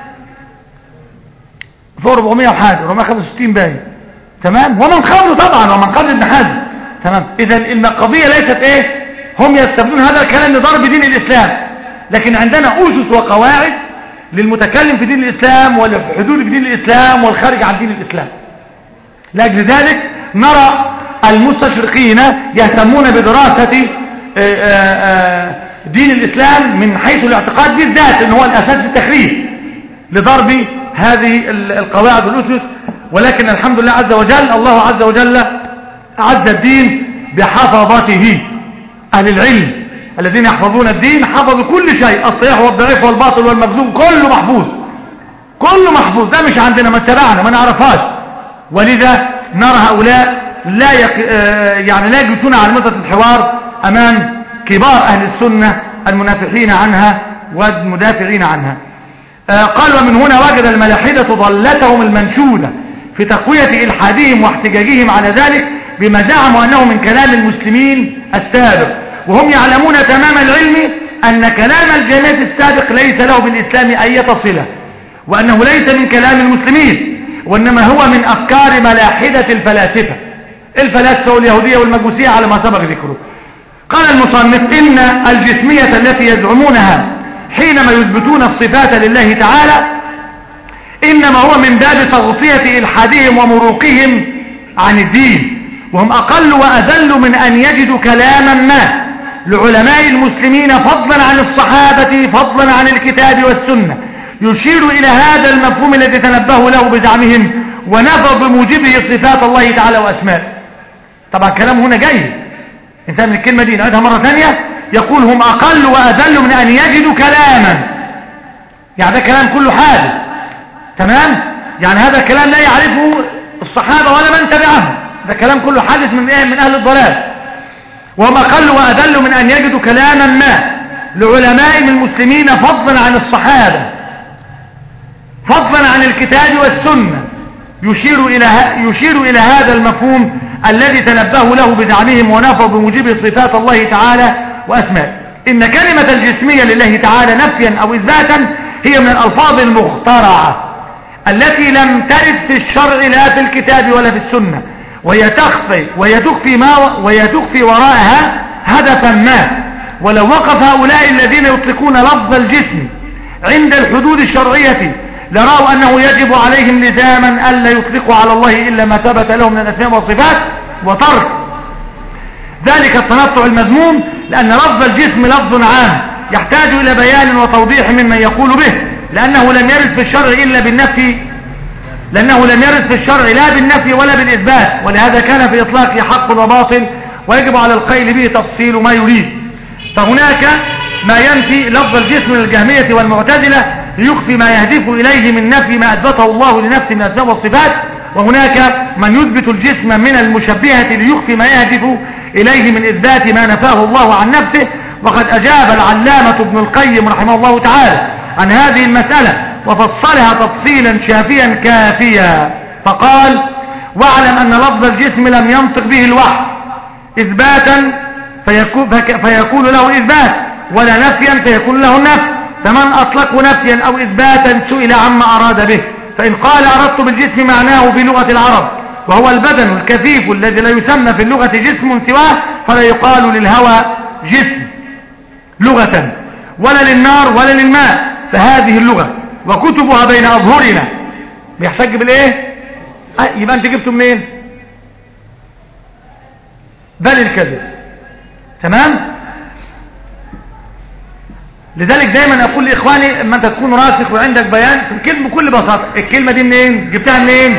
Speaker 3: فوق 400 وحاجة 465 باين، تمام، ومن قبله طبعا ومن قبل ابن حزم. تمام؟ إذا القضية ليست إيه؟ هم يستخدمون هذا الكلام لضرب دين الإسلام، لكن عندنا أسس وقواعد للمتكلم في دين الإسلام والحدود في دين الإسلام والخارج عن دين الإسلام. لأجل ذلك نرى المستشرقين يهتمون بدراسة دين الإسلام من حيث الاعتقاد بالذات إن هو الأساس في التخريج لضرب هذه القواعد والأسس. ولكن الحمد لله عز وجل، الله عز وجل أعز الدين بحفظته. أهل العلم الذين يحفظون الدين حفظوا كل شيء، الصحيح والضعيف والباطل والمكذوب، كله محفوظ. ده مش عندنا، ما اتبعنا، ما نعرفهاش. ولذا نرى هؤلاء لا يجلسون على مسألة الحوار أمام كبار أهل السنة المنافحين عنها والمدافعين عنها. قال ومن هنا وجد الملاحدة ضلتهم المنشودة في تقوية إلحادهم واحتجاجهم على ذلك بما زعموا أنه من كلام المسلمين السابق، وهم يعلمون تمام العلم أن كلام الجماعة السابق ليس له بالإسلام أي صلة، وأنه ليس من كلام المسلمين، وإنما هو من أفكار ملاحدة الفلاسفة واليهودية والمجوسية على ما سبق ذكره. قال المصنف إن الجسمية التي يزعمونها حينما يثبتون الصفات لله تعالى إنما هو من باب تغطية إلحادهم ومروقهم عن الدين وهم أقل وأذل من أن يجدوا كلاما ما لعلماء المسلمين فضلا عن الصحابة فضلا عن الكتاب والسنة يشير إلى هذا المفهوم الذي تنبهوا له بزعمهم ونفوا بموجبه صفات الله تعالى وأسماءه. طبعا كلام هنا جيد، انتهى من الكلمة دي نعيدها مرة ثانية. يقول هم أقل وأذل من أن يجدوا كلاما، يعني ده كلام كله حادث، تمام؟ يعني هذا الكلام لا يعرفه الصحابة ولا من تبعهم، ده كلام كله حادث من أهل الضلال. وهم أقل وأذل من أن يجدوا كلاما ما لعلماء المسلمين فضلا عن الصحابة فضلا عن الكتاب والسنة يشير إلى هذا المفهوم الذي تنبهوا له بزعمهم ونفوا بموجبه صفات الله تعالى وأسماءه. إن كلمة الجسمية لله تعالى نفيا أو إثباتا هي من الألفاظ المخترعة التي لم ترد في الشرع لا في الكتاب ولا في السنة، وهي تخفي وراءها هدفا ما. ولو وقف هؤلاء الذين يطلقون لفظ الجسم عند الحدود الشرعية لرأوا أنه يجب عليهم لزاما ألا يطلقوا على الله إلا ما ثبت لهم من الأسماء والصفات وترك ذلك التنطع المذموم، لأن لفظ الجسم لفظ عام يحتاج إلى بيان وتوضيح ممن يقول به، لأنه لم يرد في الشرع لا بالنفي ولا بالإثبات، ولهذا كان في إطلاقه حق وباطل ويجب على القيل به تفصيل ما يريد. فهناك ما ينفي لفظ الجسم للجهمية والمعتزلة ليخفي ما يهدف إليه من نفي ما أثبته الله لنفسه من الأسماء والصفات، وهناك من يثبت الجسم من المشبهة ليخفي ما يهدف إليه من إثبات ما نفاه الله عن نفسه. وقد أجاب العلامة ابن القيم رحمه الله تعالى عن هذه المسألة وفصلها تفصيلا شافيا كافيا، فقال: واعلم أن لفظ الجسم لم ينطق به الوحي إثباتا فيكون له إثبات، ولا نفيا فيكون له النفي، فمن أطلق نفيا أو إثباتا سئل عما أراد به، فإن قال أردت بالجسم معناه في لغة العرب وهو البدن الكثيف الذي لا يسمى في اللغة جسم سواه فلا يقال للهوى جسم لغة ولا للنار ولا للماء، فهذه اللغة وكتبها بين أظهرنا. بيحتج بالإيه؟ يبقى أنت جبته منين؟ بل الكذب. تمام؟ لذلك دايما أقول لإخواني اما أنت تكون راسخ وعندك بيان في الكلمة بكل بساطة، الكلمة دي منين؟ جبتها منين؟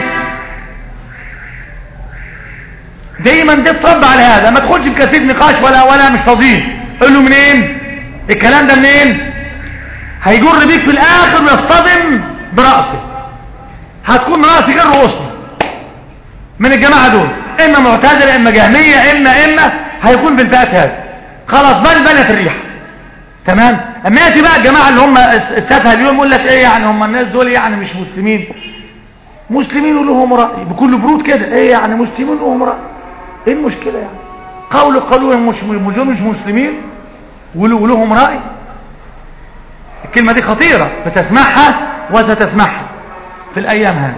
Speaker 3: دايما ده تربى على هذا، ما تخدش بكثير نقاش ولا مش فاضيين. قل له منين؟ الكلام ده منين؟ هيجر بيك في الآخر ويصطدم برأسه، هتكون رأسي غير رؤوسنا من الجماعة دول، إما معتزلة إما جهمية إما هيكون بالفئات هذه، خلاص بلت الريح. تمام؟ اما ياتي بقى الجماعه اللي هم السفه اليوم يقول لك ايه يعني هم الناس دول يعني مش مسلمين ولهم راي بكل برود كده، ايه يعني مسلمين ولهم راي، ايه المشكله يعني؟ قالوا مش مسلمين ولهم راي. الكلمه دي خطيره بتسمعها وستسمعها في الايام هذه.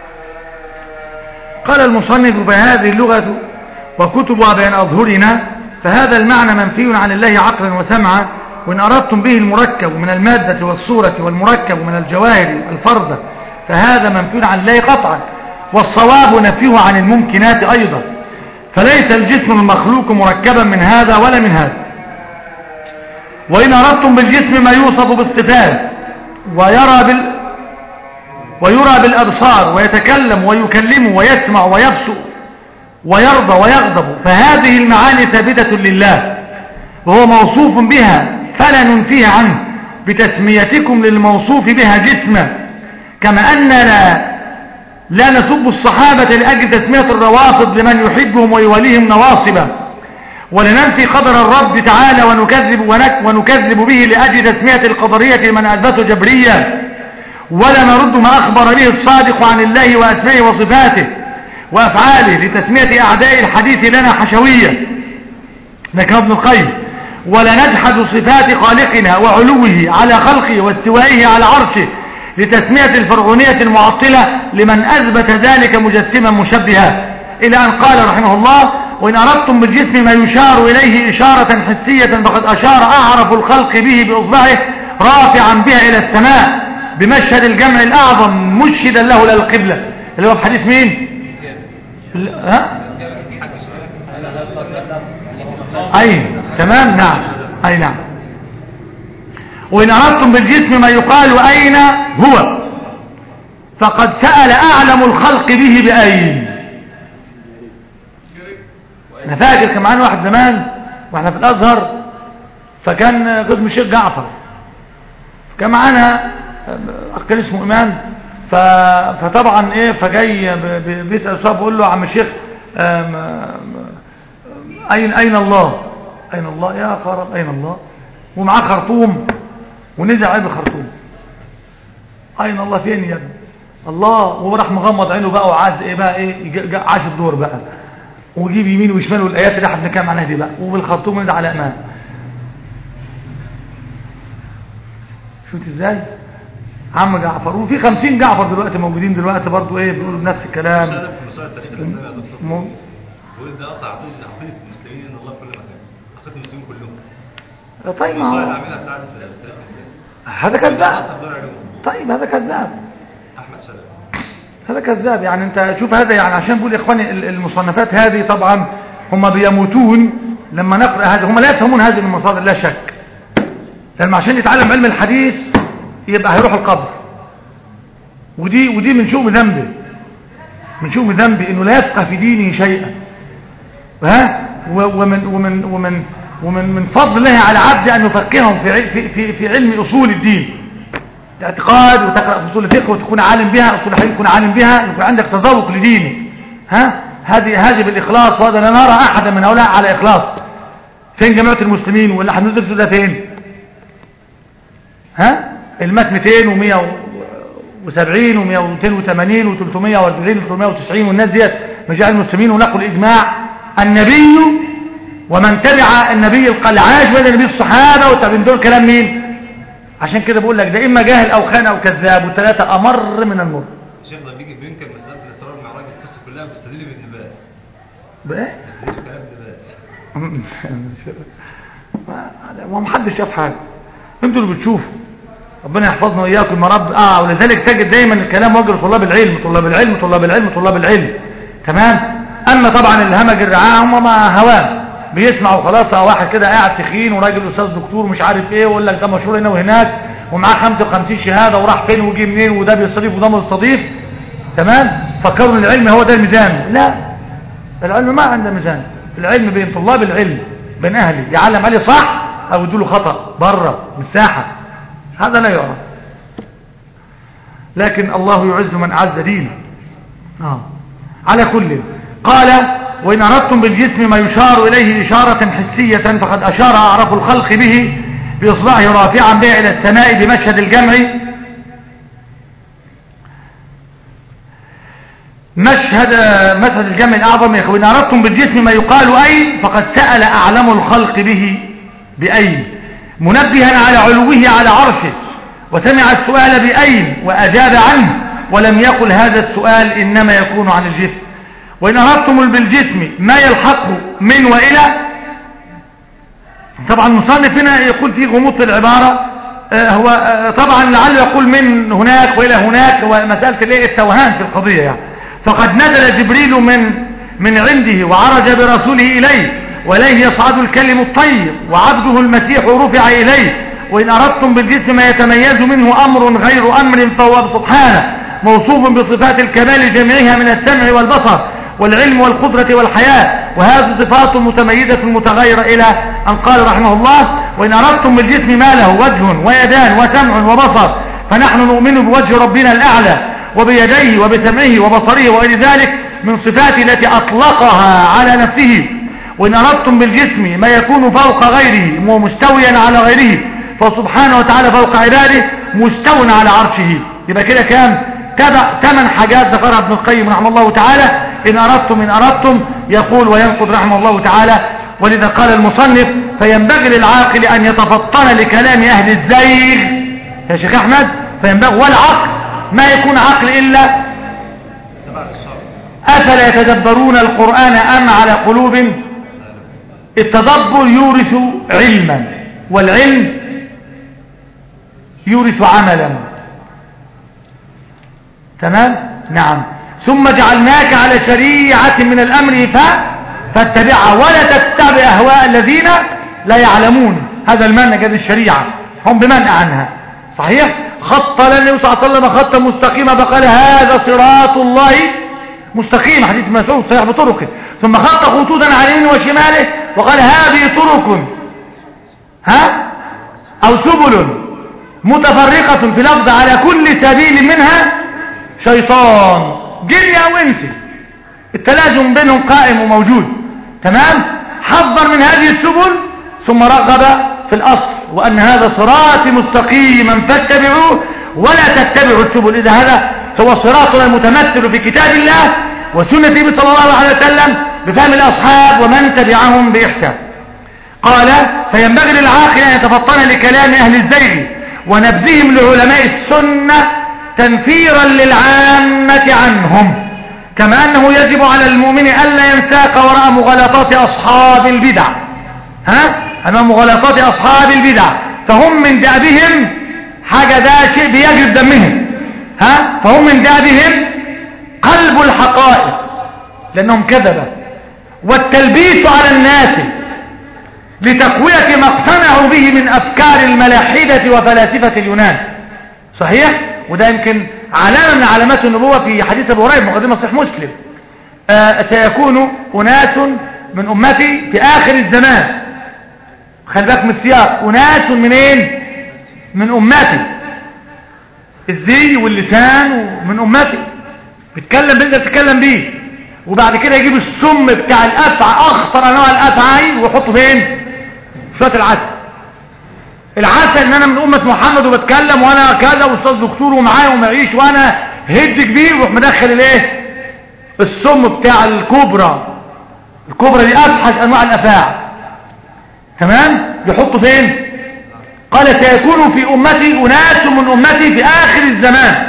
Speaker 3: قال المصنف: بهذه اللغه وكتبها بين اظهرنا، فهذا المعنى منفي عن الله عقلا وسمعا، وإن أردتم به المركب من المادة والصورة والمركب من الجواهر الفرضة فهذا منفي عن الله قطعا، والصواب نفيه عن الممكنات أيضا، فليس الجسم المخلوق مركبا من هذا ولا من هذا. وإن أردتم بالجسم ما يوصف بالصفات ويرى بالأبصار ويتكلم ويكلم ويسمع ويبصر ويرضى ويغضب، فهذه المعاني ثابتة لله وهو موصوف بها فلا ننفيه عنه بتسميتكم للموصوف بها جسما، كما أننا لا نسب الصحابة لأجل تسمية الروافض لمن يحبهم ويوليهم نواصبا، ولننفي قدر الرب تعالى ونكذب به لأجل تسمية القدرية لمن أثبته جبريا، ولا نرد ما أخبر به الصادق عن الله وأسمائه وصفاته وأفعاله لتسمية أعداء الحديث لنا حشوية، لكن ابن القيم: ولا نجحد صفات خالقنا وعلوه على خلقه واستوائه على عرشه لتسمية الفرعونية المعطلة لمن أثبت ذلك مجسما مشبها، إلى أن قال رحمه الله: وإن أردتم بالجسم ما يشار إليه إشارة حسية فقد أشار أعرف الخلق به بإصبعه رافعا بها إلى السماء بمشهد الجمع الأعظم مشهدا له للقبلة، اللي هو في حديث مين؟ أين. تمام. نعم. أي نعم. وإن أردتم بالجسم ما يقال أين هو فقد سأل أعلم الخلق به بأين. أنا فاكر كان معانا واحد زمان وإحنا في الأزهر، فكان قسم الشيخ جعفر، كان معانا كان اسمه إمام، فطبعا إيه، فجاي بيسأل سؤال بيقول له عم الشيخ أين الله؟ أين الله يا خرب، أين الله؟ ومعاه خرطوم ونزع عليه بالخرطوم. أين الله فين يا ابني؟ الله. وراح مغمض عينه بقى وعاز ايه بقى ايه، عاش الدور بقى ويجيب يمين وشمال والايات اللي احنا بنتكلم عنها دي بقى، وبالخرطوم يدعي على امام. شفت ازاي عم جعفر؟ وفي 50 جعفر دلوقتي موجودين دلوقتي برضو ايه بيقولوا نفس الكلام.
Speaker 4: في مسائل التاريخ الاسلامي يا دكتور بيقول ده اصلا عقيده المسلمين ان الله في كل مكان، عقيده المسلمين كلهم.
Speaker 3: طيب ما هو هذا كذاب. طيب هذا كذاب،
Speaker 4: احمد شلبي
Speaker 3: هذا كذاب. يعني انت شوف هذا، يعني عشان بقول يا اخواني المصنفات هذه طبعا هم بيموتون لما نقرأ هذا، هم لا يفهمون هذه المصادر لا شك، لأن عشان يتعلم علم الحديث يبقى هيروح القبر، ودي من شؤم ذنبه، من شؤم ذنبه انه لا يفقه في دينه شيئا. ها ومن فضل الله على عبد ان يفقههم في علم اصول الدين، الاعتقاد، وتقرأ في اصول الفقه وتكون عالم بها، اصول الحديث تكون عالم بها، يكون عندك تذوق لدينك. ها هذه بالاخلاص، وهذا لا نرى احدا من هؤلاء على اخلاص. فين جماعه المسلمين واللي هندرسه ده فين؟ ها المات 200 و170 و280 و340 و390 والناس ديت مجال المسلمين، ونقل اجماع النبي ومن تبع النبي العاش بين النبي الصحابه والتابعين، دول كلام مين؟ عشان كده بقول لك ده اما جاهل او خان او كذاب، والثلاثه امر من المر.
Speaker 4: شيخنا بيجي بينكر مساله الاسرار والمعراج، القصه كلها بيستدل بالنبات.
Speaker 3: بايه؟
Speaker 4: بيستدل كلام النبات.
Speaker 3: ما حدش شاف حاجه، انتوا اللي بتشوفوا. ربنا يحفظنا واياكم يا رب. ولذلك تجد دايما الكلام وجه طلاب العلم، طلاب العلم، طلاب العلم، طلاب العلم. تمام. اما طبعا الهمج الرعاع هم ما هواه بيسمعوا خلاص، واحد كده قاعد تخين وراجل استاذ دكتور مش عارف ايه، ويقول لك ده مشهور هنا وهناك ومعاه 55 شهاده وراح فين وجي منين، وده بيستضيف وده مستضيف. تمام. فكروا ان العلم هو ده الميزان. لا، العلم ما عنده ميزان. العلم بين طلاب العلم، بين اهلي، يعلم عليه صح او يدوله خطا بره من الساحه، هذا لا يعرف. لكن الله يعز من اعز دينه. على كل قال: وإن أردتم بالجسم ما يشار إليه إشارة حسية فقد أشار أعرف الخلق به بإصبعه رافعا به إلى السماء بمشهد الجمع، مشهد الجمع الأعظم. وإن أردتم بالجسم ما يقال أين فقد سأل أعلم الخلق به بأين، منبها على علوه على عرشه، وسمع السؤال بأين وأجاب عنه، ولم يقل هذا السؤال إنما يكون عن الجسم. وإن أردتم بالجسم ما يلحقه من وإلى، طبعا المصنف هنا يقول فيه غموض في العبارة، هو طبعا لعله يقول من هناك وإلى هناك، ومسألة التوهان في القضية يعني. فقد نزل جبريل من عنده وعرج برسوله إليه، وإليه يصعد الكلم الطيب، وعبده المسيح رفع إليه. وإن أردتم بالجسم ما يتميز منه أمر غير أمر فهو سبحانه موصوف بصفات الكمال جميعها من السمع والبصر والعلم والقدرة والحياة، وهذه صفات متميزة متغيرة، إلى أن قال رحمه الله: وإن أردتم بالجسم ما له وجه ويدان وسمع وبصر فنحن نؤمن بوجه ربنا الأعلى وبيديه وبسمعه وبصره وغير ذلك من صفات التي أطلقها على نفسه. وإن أردتم بالجسم ما يكون فوق غيره ومستويا على غيره فسبحانه وتعالى فوق عباده مستو على عرشه. يبقى كده كام؟ 8 حاجات ذكرها ابن القيم رحمه الله تعالى. إن أردتم يقول وينقض رحمه الله تعالى. ولذا قال المصنف: فينبغي للعاقل أن يتفطن لكلام أهل الزيغ يا شيخ أحمد. فينبغي، والعقل ما يكون عقل إلا أفلا يتدبرون القرآن أم على قلوب. التدبر يورث علما، والعلم يورث عملا. تمام؟ نعم. ثم جعلناك على شريعة من الأمر فاتبعها ولا تتبع أهواء الذين لا يعلمون. هذا المنهج، هذه الشريعة، هم بمنع عنها. صحيح؟ خط لنا النبي صلى الله عليه وسلم خطا مستقيما فقال هذا صراط الله مستقيم، حديث مسعود صحيح بطرقه. ثم خط خطوطا على يمينه وشماله وقال هذه طرق أو سبل متفرقة في لفظ على كل سبيل منها شيطان، جن أو إنس، التلازم بينهم قائم وموجود. تمام؟ حذر من هذه السبل ثم رغب في الأصل وأن هذا صراطي مستقيما فاتبعوه ولا تتبعوا السبل. إذا هذا هو صراطنا المتمثل في كتاب الله وسنة النبي صلى الله عليه وسلم بفهم الأصحاب ومن تبعهم بإحسان. قال فينبغي للعاقل أن يتفطن لكلام أهل الزيغ ونبذهم لعلماء السنة تنفيرا للعامة عنهم، كما أنه يجب على المؤمن ألا ينساق وراء مغالطات أصحاب البدع. أمام مغالطات أصحاب البدع فهم من دأبهم حاجة، ده شيء بيجري دمهم. فهم من دأبهم قلب الحقائق لأنهم كذبة، والتلبيس على الناس لتقوية ما اقتنعوا به من أفكار الملاحدة وفلاسفة اليونان. صحيح؟ وده يمكن علامة من علامات النبوة في حديث أبي هريرة مقدمة صحيح مسلم. سيكون أناس من أمتي في آخر الزمان، خلي بالك من السياق، أناس منين؟ من أمتي، الزي واللسان ومن أمتي، بيتكلم بيقدر تتكلم بيه، وبعد كده يجيب السم بتاع الأفعى، أخطر أنواع الأفعى، ويحطه فين؟ شوية العسل ان انا من امة محمد وبتكلم وانا كذا واستاذ دكتور ومعايا ومعيش وانا هد كبير، وروح مدخل الايه؟ السم بتاع الكبرى دي افحش انواع الافاعي. تمام؟ يحطه فين؟ قال سيكون في امتي اناس من امتي في اخر الزمان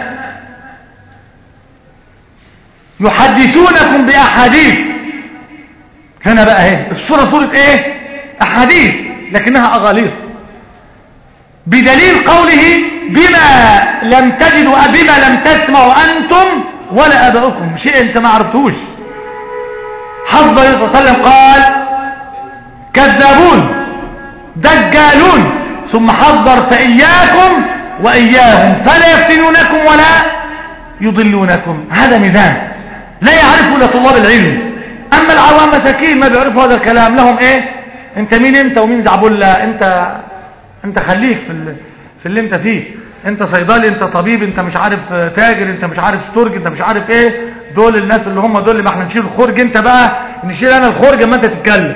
Speaker 3: يحدثونكم باحاديث. هنا بقى اهي الصورة صورة ايه؟ احاديث لكنها اغاليط، بدليل قوله بما لم تجدوا بما لم تسمعوا أنتم ولا أباؤكم، شيء أنت ما عرفتوش. حفظ النبي صلى الله عليه وسلم قال كذابون دجالون، ثم حذر فإياكم وإياهم فلا يفتنونكم ولا يضلونكم. هذا ميزان لا يعرفه إلا طلاب العلم. أما العوام مساكين ما بيعرفوا هذا الكلام، لهم إيه؟ أنت مين أنت ومين زعبولة؟ انت خليك في اللي انت فيه، انت صيدلي، انت طبيب، انت مش عارف تاجر، انت مش عارف ستورج، انت مش عارف ايه. دول الناس اللي هم دول اللي ما احنا نشيل الخرج، انت بقى نشيل انا الخرج اما انت تتكلم.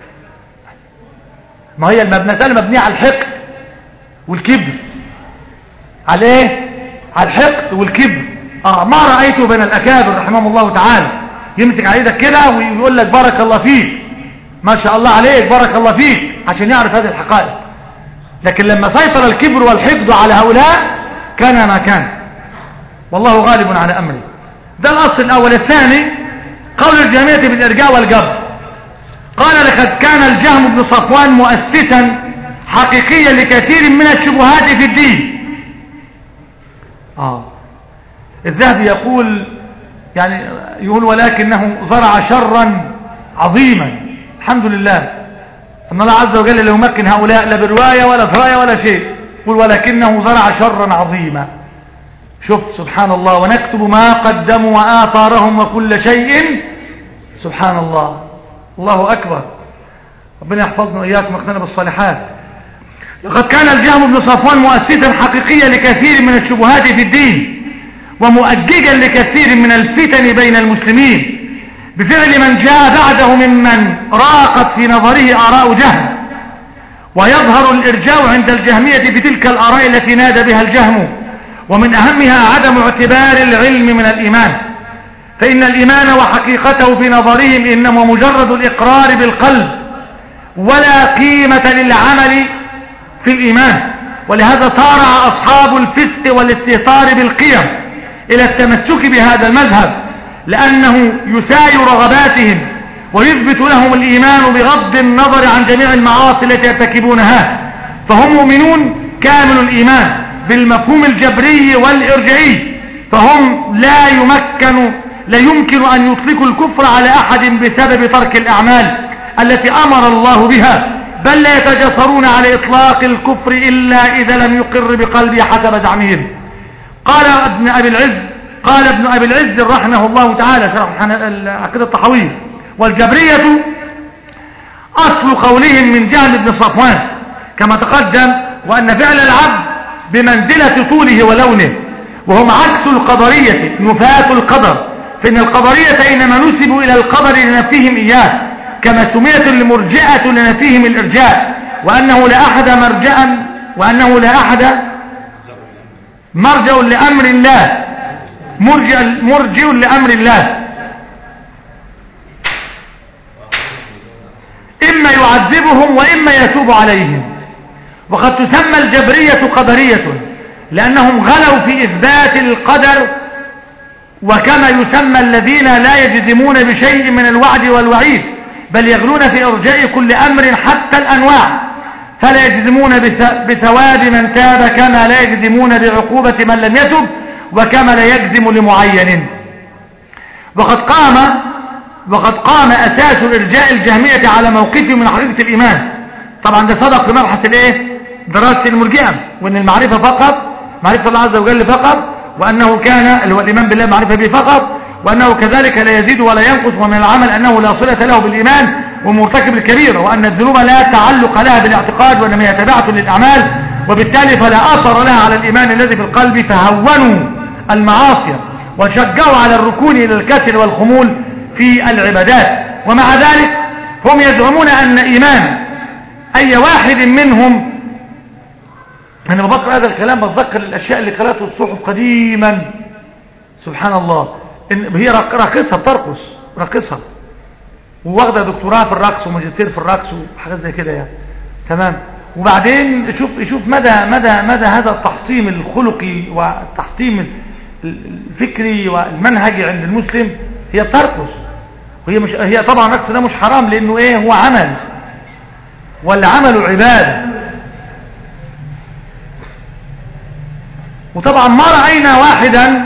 Speaker 3: ما هي المسألة مبنية على الحقد والكبر. على ايه؟ على الحقد والكبر. ما رأيته بين الاكابر رحمهم الله تعالى يمسك على ايدك كده ويقول لك بارك الله فيك، ما شاء الله عليك، بارك الله فيك، عشان يعرف هذه الحقائق. لكن لما سيطر الكبر والحقد على هؤلاء كان ما كان، والله غالب على أمره. ده الأصل الأول. الثاني قول الجهمية بالإرجاء والجبر. قال لقد كان الجهم بن صفوان مؤسسا حقيقيا لكثير من الشبهات في الدين. الذهبي يقول ولكنه زرع شرا عظيما. الحمد لله أن الله عز وجل لا يمكن هؤلاء لا برواية ولا فراية ولا شيء. يقول ولكنه زرع شرا عظيما. شوف سبحان الله، ونكتب ما قدموا وآثارهم وكل شيء. سبحان الله، الله أكبر، ربنا يحفظنا وإياكم واختنا بالصالحات. لقد كان الجهم بن صفوان مؤسسا حقيقيا لكثير من الشبهات في الدين ومؤججا لكثير من الفتن بين المسلمين بفعل من جاء بعده ممن راقت في نظره آراء جهم. ويظهر الإرجاء عند الجهمية بتلك الآراء التي نادى بها الجهم، ومن أهمها عدم اعتبار العلم من الإيمان، فإن الإيمان وحقيقته في نظرهم إنما مجرد الإقرار بالقلب ولا قيمة للعمل في الإيمان. ولهذا صارع أصحاب الفسق والاستهتار بالقيم إلى التمسك بهذا المذهب، لأنه يساير رغباتهم ويثبت لهم الإيمان بغض النظر عن جميع المعاصي التي يرتكبونها. فهم مؤمنون كامل الإيمان بالمفهوم الجبري والإرجعي، فهم لا يمكن أن يطلقوا الكفر على أحد بسبب ترك الأعمال التي أمر الله بها، بل لا يتجسرون على إطلاق الكفر إلا إذا لم يقر بقلبه حسب زعمهم. قال ابن أبي العز رحمه الله تعالى شرح العقيدة الطحاوية: والجبرية أصل قولهم من جهل بن صفوان كما تقدم، وأن فعل العبد بمنزلة طوله ولونه، وهم عكس القدرية نفاة القدر، فإن القدرية إنما نسبوا إلى القدر لنفيهم إياه، كما سميت المرجئة لنفيهم الإرجاء، وأنه لا أحد مرجع لأمر الله، مرجئ لأمر الله، إما يعذبهم وإما يتوب عليهم. وقد تسمى الجبرية قدرية لأنهم غلوا في إثبات القدر، وكما يسمى الذين لا يجزمون بشيء من الوعد والوعيد، بل يغلون في إرجاء كل أمر حتى الأنواع، فلا يجزمون بثواب من تاب كما لا يجزمون بعقوبة من لم يتب، وكما لا يجزم لمعين. وقد قام أساس إرجاء الجهمية على موقفه من حقيقة الإيمان. طبعا ده صدق في مبحث دراسة المرجئة، وأن المعرفة فقط معرفة الله عز وجل فقط، وأنه كان هو الإيمان بالله معرفة به فقط، وأنه كذلك لا يزيد ولا ينقص، ومن العمل أنه لا صلة له بالإيمان ومرتكب الكبيرة، وأن الذنوب لا تعلق لها بالاعتقاد، وإنما هي تبعة للأعمال، وبالتالي فلا أثر لها على الإيمان الذي في القلب، فهونوا المعاصي وشجعوا على الركون إلى الكسل والخمول في العبادات. ومع ذلك هم يزعمون أن إيمان أي واحد منهم، أنا بذكر هذا الكلام بتذكر الأشياء اللي قرأته الصحف قديما، سبحان الله، إن هي راقصة بترقص، راقصة وواخدة دكتوراه في الرقص وماجستير في الرقص وحاجات زي كده يعني، تمام. وبعدين شوف مدى هذا التحطيم الخلقي والتحطيم الفكري والمنهجي عند المسلم. هي بترقص، هي طبعا الرقص ده مش حرام، لأنه ايه، هو عمل، والعمل عبادة. وطبعا ما رأينا واحدا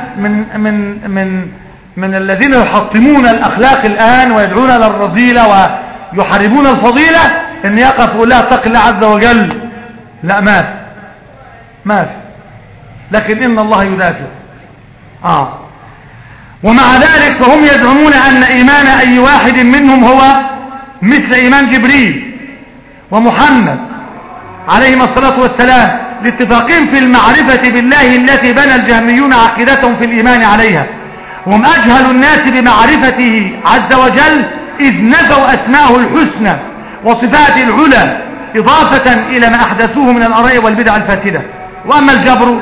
Speaker 3: من الذين يحطمون الأخلاق الآن ويدعون للرذيلة ويحاربون الفضيلة ان يقف ويقول لها اتق الله عز وجل. لا، ما في، لكن ان الله يدافع. ومع ذلك فهم يزعمون ان ايمان اي واحد منهم هو مثل ايمان جبريل ومحمد عليهم الصلاة والسلام، لاتفاقهم في المعرفة بالله التي بنى الجهميون عقيدتهم في الإيمان عليها. هم أجهل الناس بمعرفته عز وجل، إذ نفوا أسماءه الحسنى وصفاته العلى إضافة إلى ما أحدثوه من الآراء والبدع الفاسدة. وأما الجبر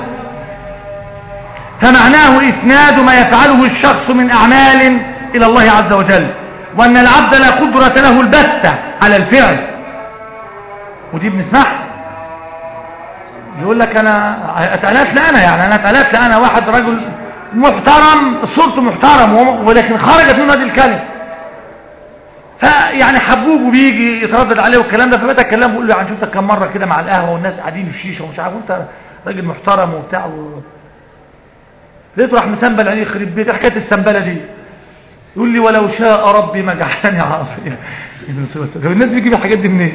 Speaker 3: فمعناه إسناد ما يفعله الشخص من أعمال إلى الله عز وجل، وأن العبد لا قدرة له البتة على الفعل. ودي بنسمعها، يقول لك أنا اتألفت لأنا واحد رجل محترم، صورته محترم، ولكن خرجت منه هذه الكلمة، فيعني حبوه وبيجي يتردد عليه والكلام ده، فبدأ الكلام بيقول له يعني شفتك كم مرة كده مع القهوة والناس قاعدين في الشيشة ومش عارف، وانت راجل محترم وبتاع لقيته راح مسنبل عليه، يخرب بيت حكاية السنبلة دي. يقول لي ولو شاء ربي ما جعلني عاصيا. الناس بيجيب الحاجات دي منين؟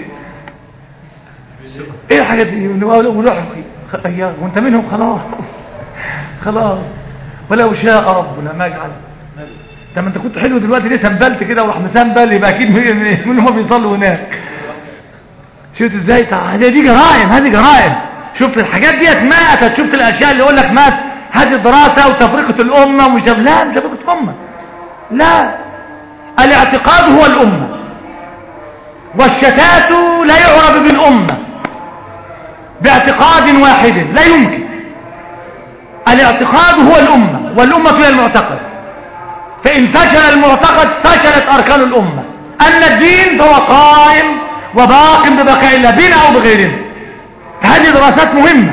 Speaker 3: ايه الحاجات دي؟ وانت منهم خلاص ولو شاء ربنا ما جعل. طب انت كنت حلو دلوقتي ليه سنبلت كده وراح مسنبل؟ يبقى اكيد من هم بيصلوا هناك. شفت ازاي؟ هذه جرائم. شفت الحاجات ديت ماتت. شفت الاشياء اللي يقول لك مات هذه دراسه وتفرقه الامه ومش لا مش تفرقه امه، لا، الاعتقاد هو الامه، والشتات لا يعرف بالامه باعتقاد واحد، لا يمكن. الاعتقاد هو الامه، والامه هي المعتقد، فان فشل المعتقد فشلت اركان الامه. اما الدين فهو قائم وباق ببقاء الله بنا او بغيرنا. هذه دراسات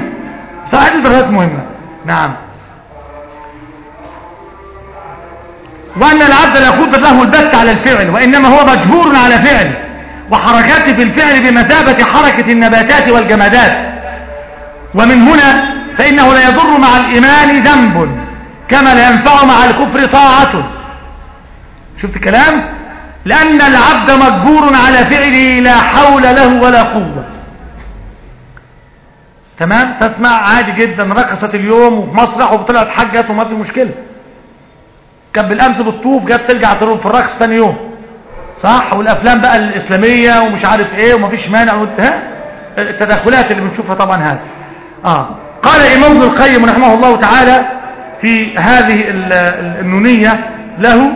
Speaker 3: مهمه. نعم. وأن العبد لا يقدر له البت على الفعل، وإنما هو مجبور على فعله، وحركاته في الفعل بمثابة حركة النباتات والجمادات. ومن هنا فإنه لا يضر مع الإيمان ذنب كما لا ينفع مع الكفر طاعة، شفت الكلام؟ لأن العبد مجبور على فعله لا حول له ولا قوة. تمام؟ تسمع عادي جدا رقصت اليوم وفي مسرح وطلعت حجت وما في مشكلة، كان بالأمس بالطوف جت ترجع تروح في الرقص ثاني يوم، صح؟ والأفلام بقى الإسلامية ومش عارف إيه ومفيش مانع، التدخلات اللي بنشوفها طبعا هذا. قال الإمام ابن القيم رحمه الله تعالى في هذه النونية له،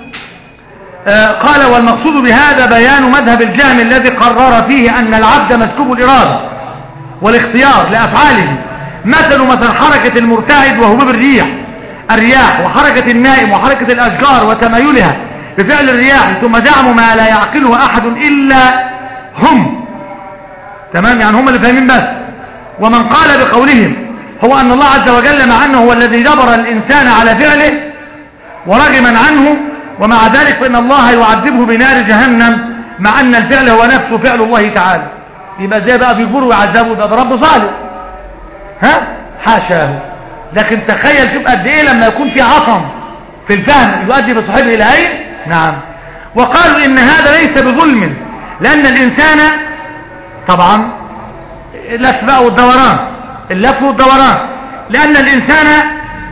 Speaker 3: قال: والمقصود بهذا بيان مذهب الجهم الذي قرر فيه أن العبد مسلوب الإرادة والاختيار لأفعاله، مثل حركة المرتعد وهبوب الرياح وحركة النائم وحركة الأشجار وتمايلها بفعل الرياح، ثم زعموا ما لا يعقله أحد إلا هم. تمام؟ يعني هم اللي فاهمين بس. ومن قال بقولهم هو أن الله عز وجل مع أنه هو الذي جبر الإنسان على فعله ورغما عنه، ومع ذلك فإن الله يعذبه بنار جهنم، مع أن الفعل هو نفسه فعل الله تعالى. يبقى زي بقى بيجبروا ويعذبوا، ده رب ظالم. حاشاه. لكن تخيل شوف قد ايه لما يكون في عصم في الفهم يؤدي بصاحبه الى اين. نعم. وقالوا ان هذا ليس بظلم، لان الانسان طبعا اللف بقى والدوران، اللف والدوران، لان الانسان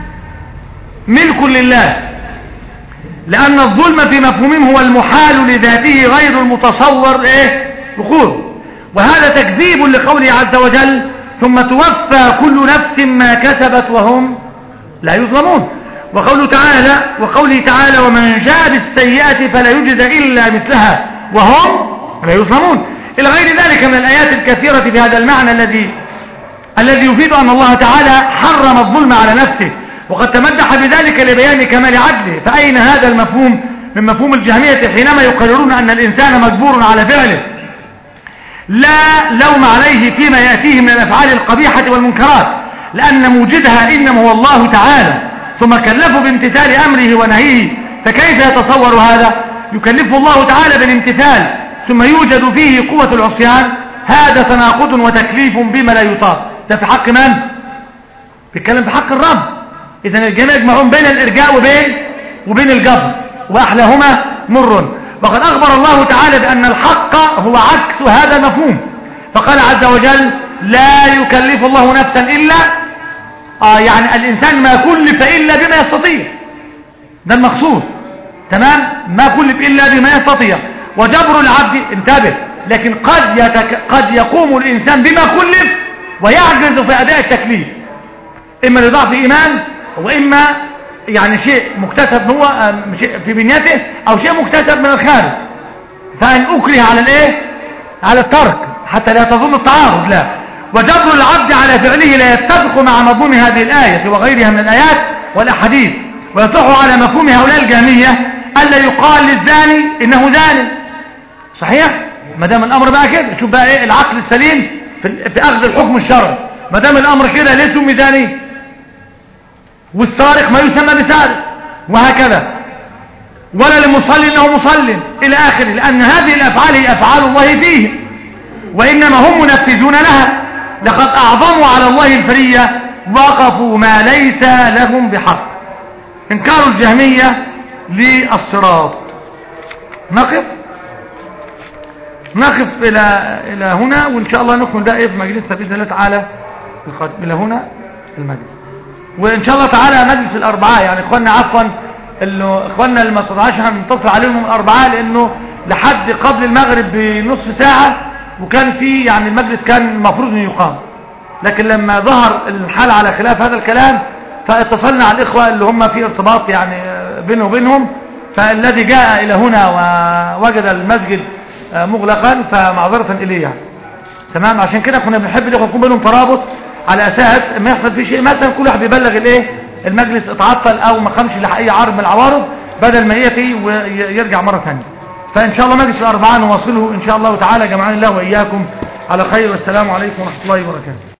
Speaker 3: ملك لله، لان الظلم في مفهومه هو المحال لذاته غير المتصور وقوعه، وهذا تكذيب لقوله عز وجل: ثم توفى كل نفس ما كسبت وهم لا يظلمون. وقوله تعالى: ومن جاء بالسيئة فلا يجزى إلا مثلها وهم لا يظلمون، إلى غير ذلك من الآيات الكثيرة في هذا المعنى الذي يفيد أن الله تعالى حرم الظلم على نفسه، وقد تمدح بذلك لبيان كمال عدله. فأين هذا المفهوم من مفهوم الجهمية حينما يقررون أن الإنسان مجبور على فعله لا لوم عليه فيما يأتيه من الأفعال القبيحة والمنكرات، لأن موجدها إنما هو الله تعالى، ثم كلفه بامتثال أمره ونهيه. فكيف يتصور هذا؟ يكلفه الله تعالى بالامتثال ثم يوجد فيه قوة العصيان، هذا تناقض وتكليف بما لا يطاق. ده في حق من؟ بيتكلم في حق الرب. إذن الجميع يجمعون بين الإرجاء وبين الجبر، وأحلاهما مر. وقد أخبر الله تعالى بأن الحق هو عكس هذا المفهوم، فقال عز وجل: لا يكلف الله نفسا إلا يعني الإنسان ما كلف إلا بما يستطيع، ده المقصود. تمام؟ ما كلف إلا بما يستطيع. وجبر العبد انتبه، لكن قد يقوم الإنسان بما كلف ويعجز في أداء التكليف، إما لضعف إيمان، وإما يعني شيء مكتسب هو في بنيته، أو شيء مكتسب من الخارج، فأن أكره على الترك حتى لا تظن التعارض. لا. وجبر العبد على فعله لا يتفق مع مضمون هذه الآية وغيرها من الآيات والأحاديث، ويصح على مفهوم هؤلاء الجهمية ألا يقال للزاني إنه زاني. صحيح؟ ما دام الأمر بقى كده، شوف بقى العقل السليم في أخذ الحكم الشرعي، ما دام الأمر كده ليه سمي زاني؟ والسارق ما يسمى بسارق، وهكذا. ولا للمصلي انه مصلي الى اخره، لان هذه الافعال هي افعال الله فيه، وانما هم منفذون لها. لقد اعظموا على الله الفرية، وقفوا ما ليس لهم بحق. انكار الجهمية للصراط. نقف الى هنا، وان شاء الله نكمل ده في مجلسنا باذن الله تعالى القادم. الى هنا المجلس، وان شاء الله تعالى مجلس الاربعاء، يعني اخواننا عفوا اخواننا اللي ما استطاعش هنتصل عليهم الاربعاء، لانه لحد قبل المغرب بنصف ساعة وكان في يعني المجلس كان المفروض انه يقام، لكن لما ظهر الحال على خلاف هذا الكلام فاتصلنا على الاخوة اللي هم في ارتباط يعني بينه وبينهم، فالذي جاء الى هنا ووجد المسجد مغلقا فمعذرة اليه يعني. تمام؟ عشان كده كنا بنحب الاخوة يكون بينهم ترابط، على اساس ما يحصل في شيء مثلا كل واحد بيبلغ المجلس اتعطل او ما قامش لاي عرض من العوارض، بدل ما ياتي ويرجع مره ثانيه. فان شاء الله مجلس الاربعاء نواصله ان شاء الله تعالى. جمعنا الله واياكم على خير، والسلام عليكم ورحمه الله وبركاته.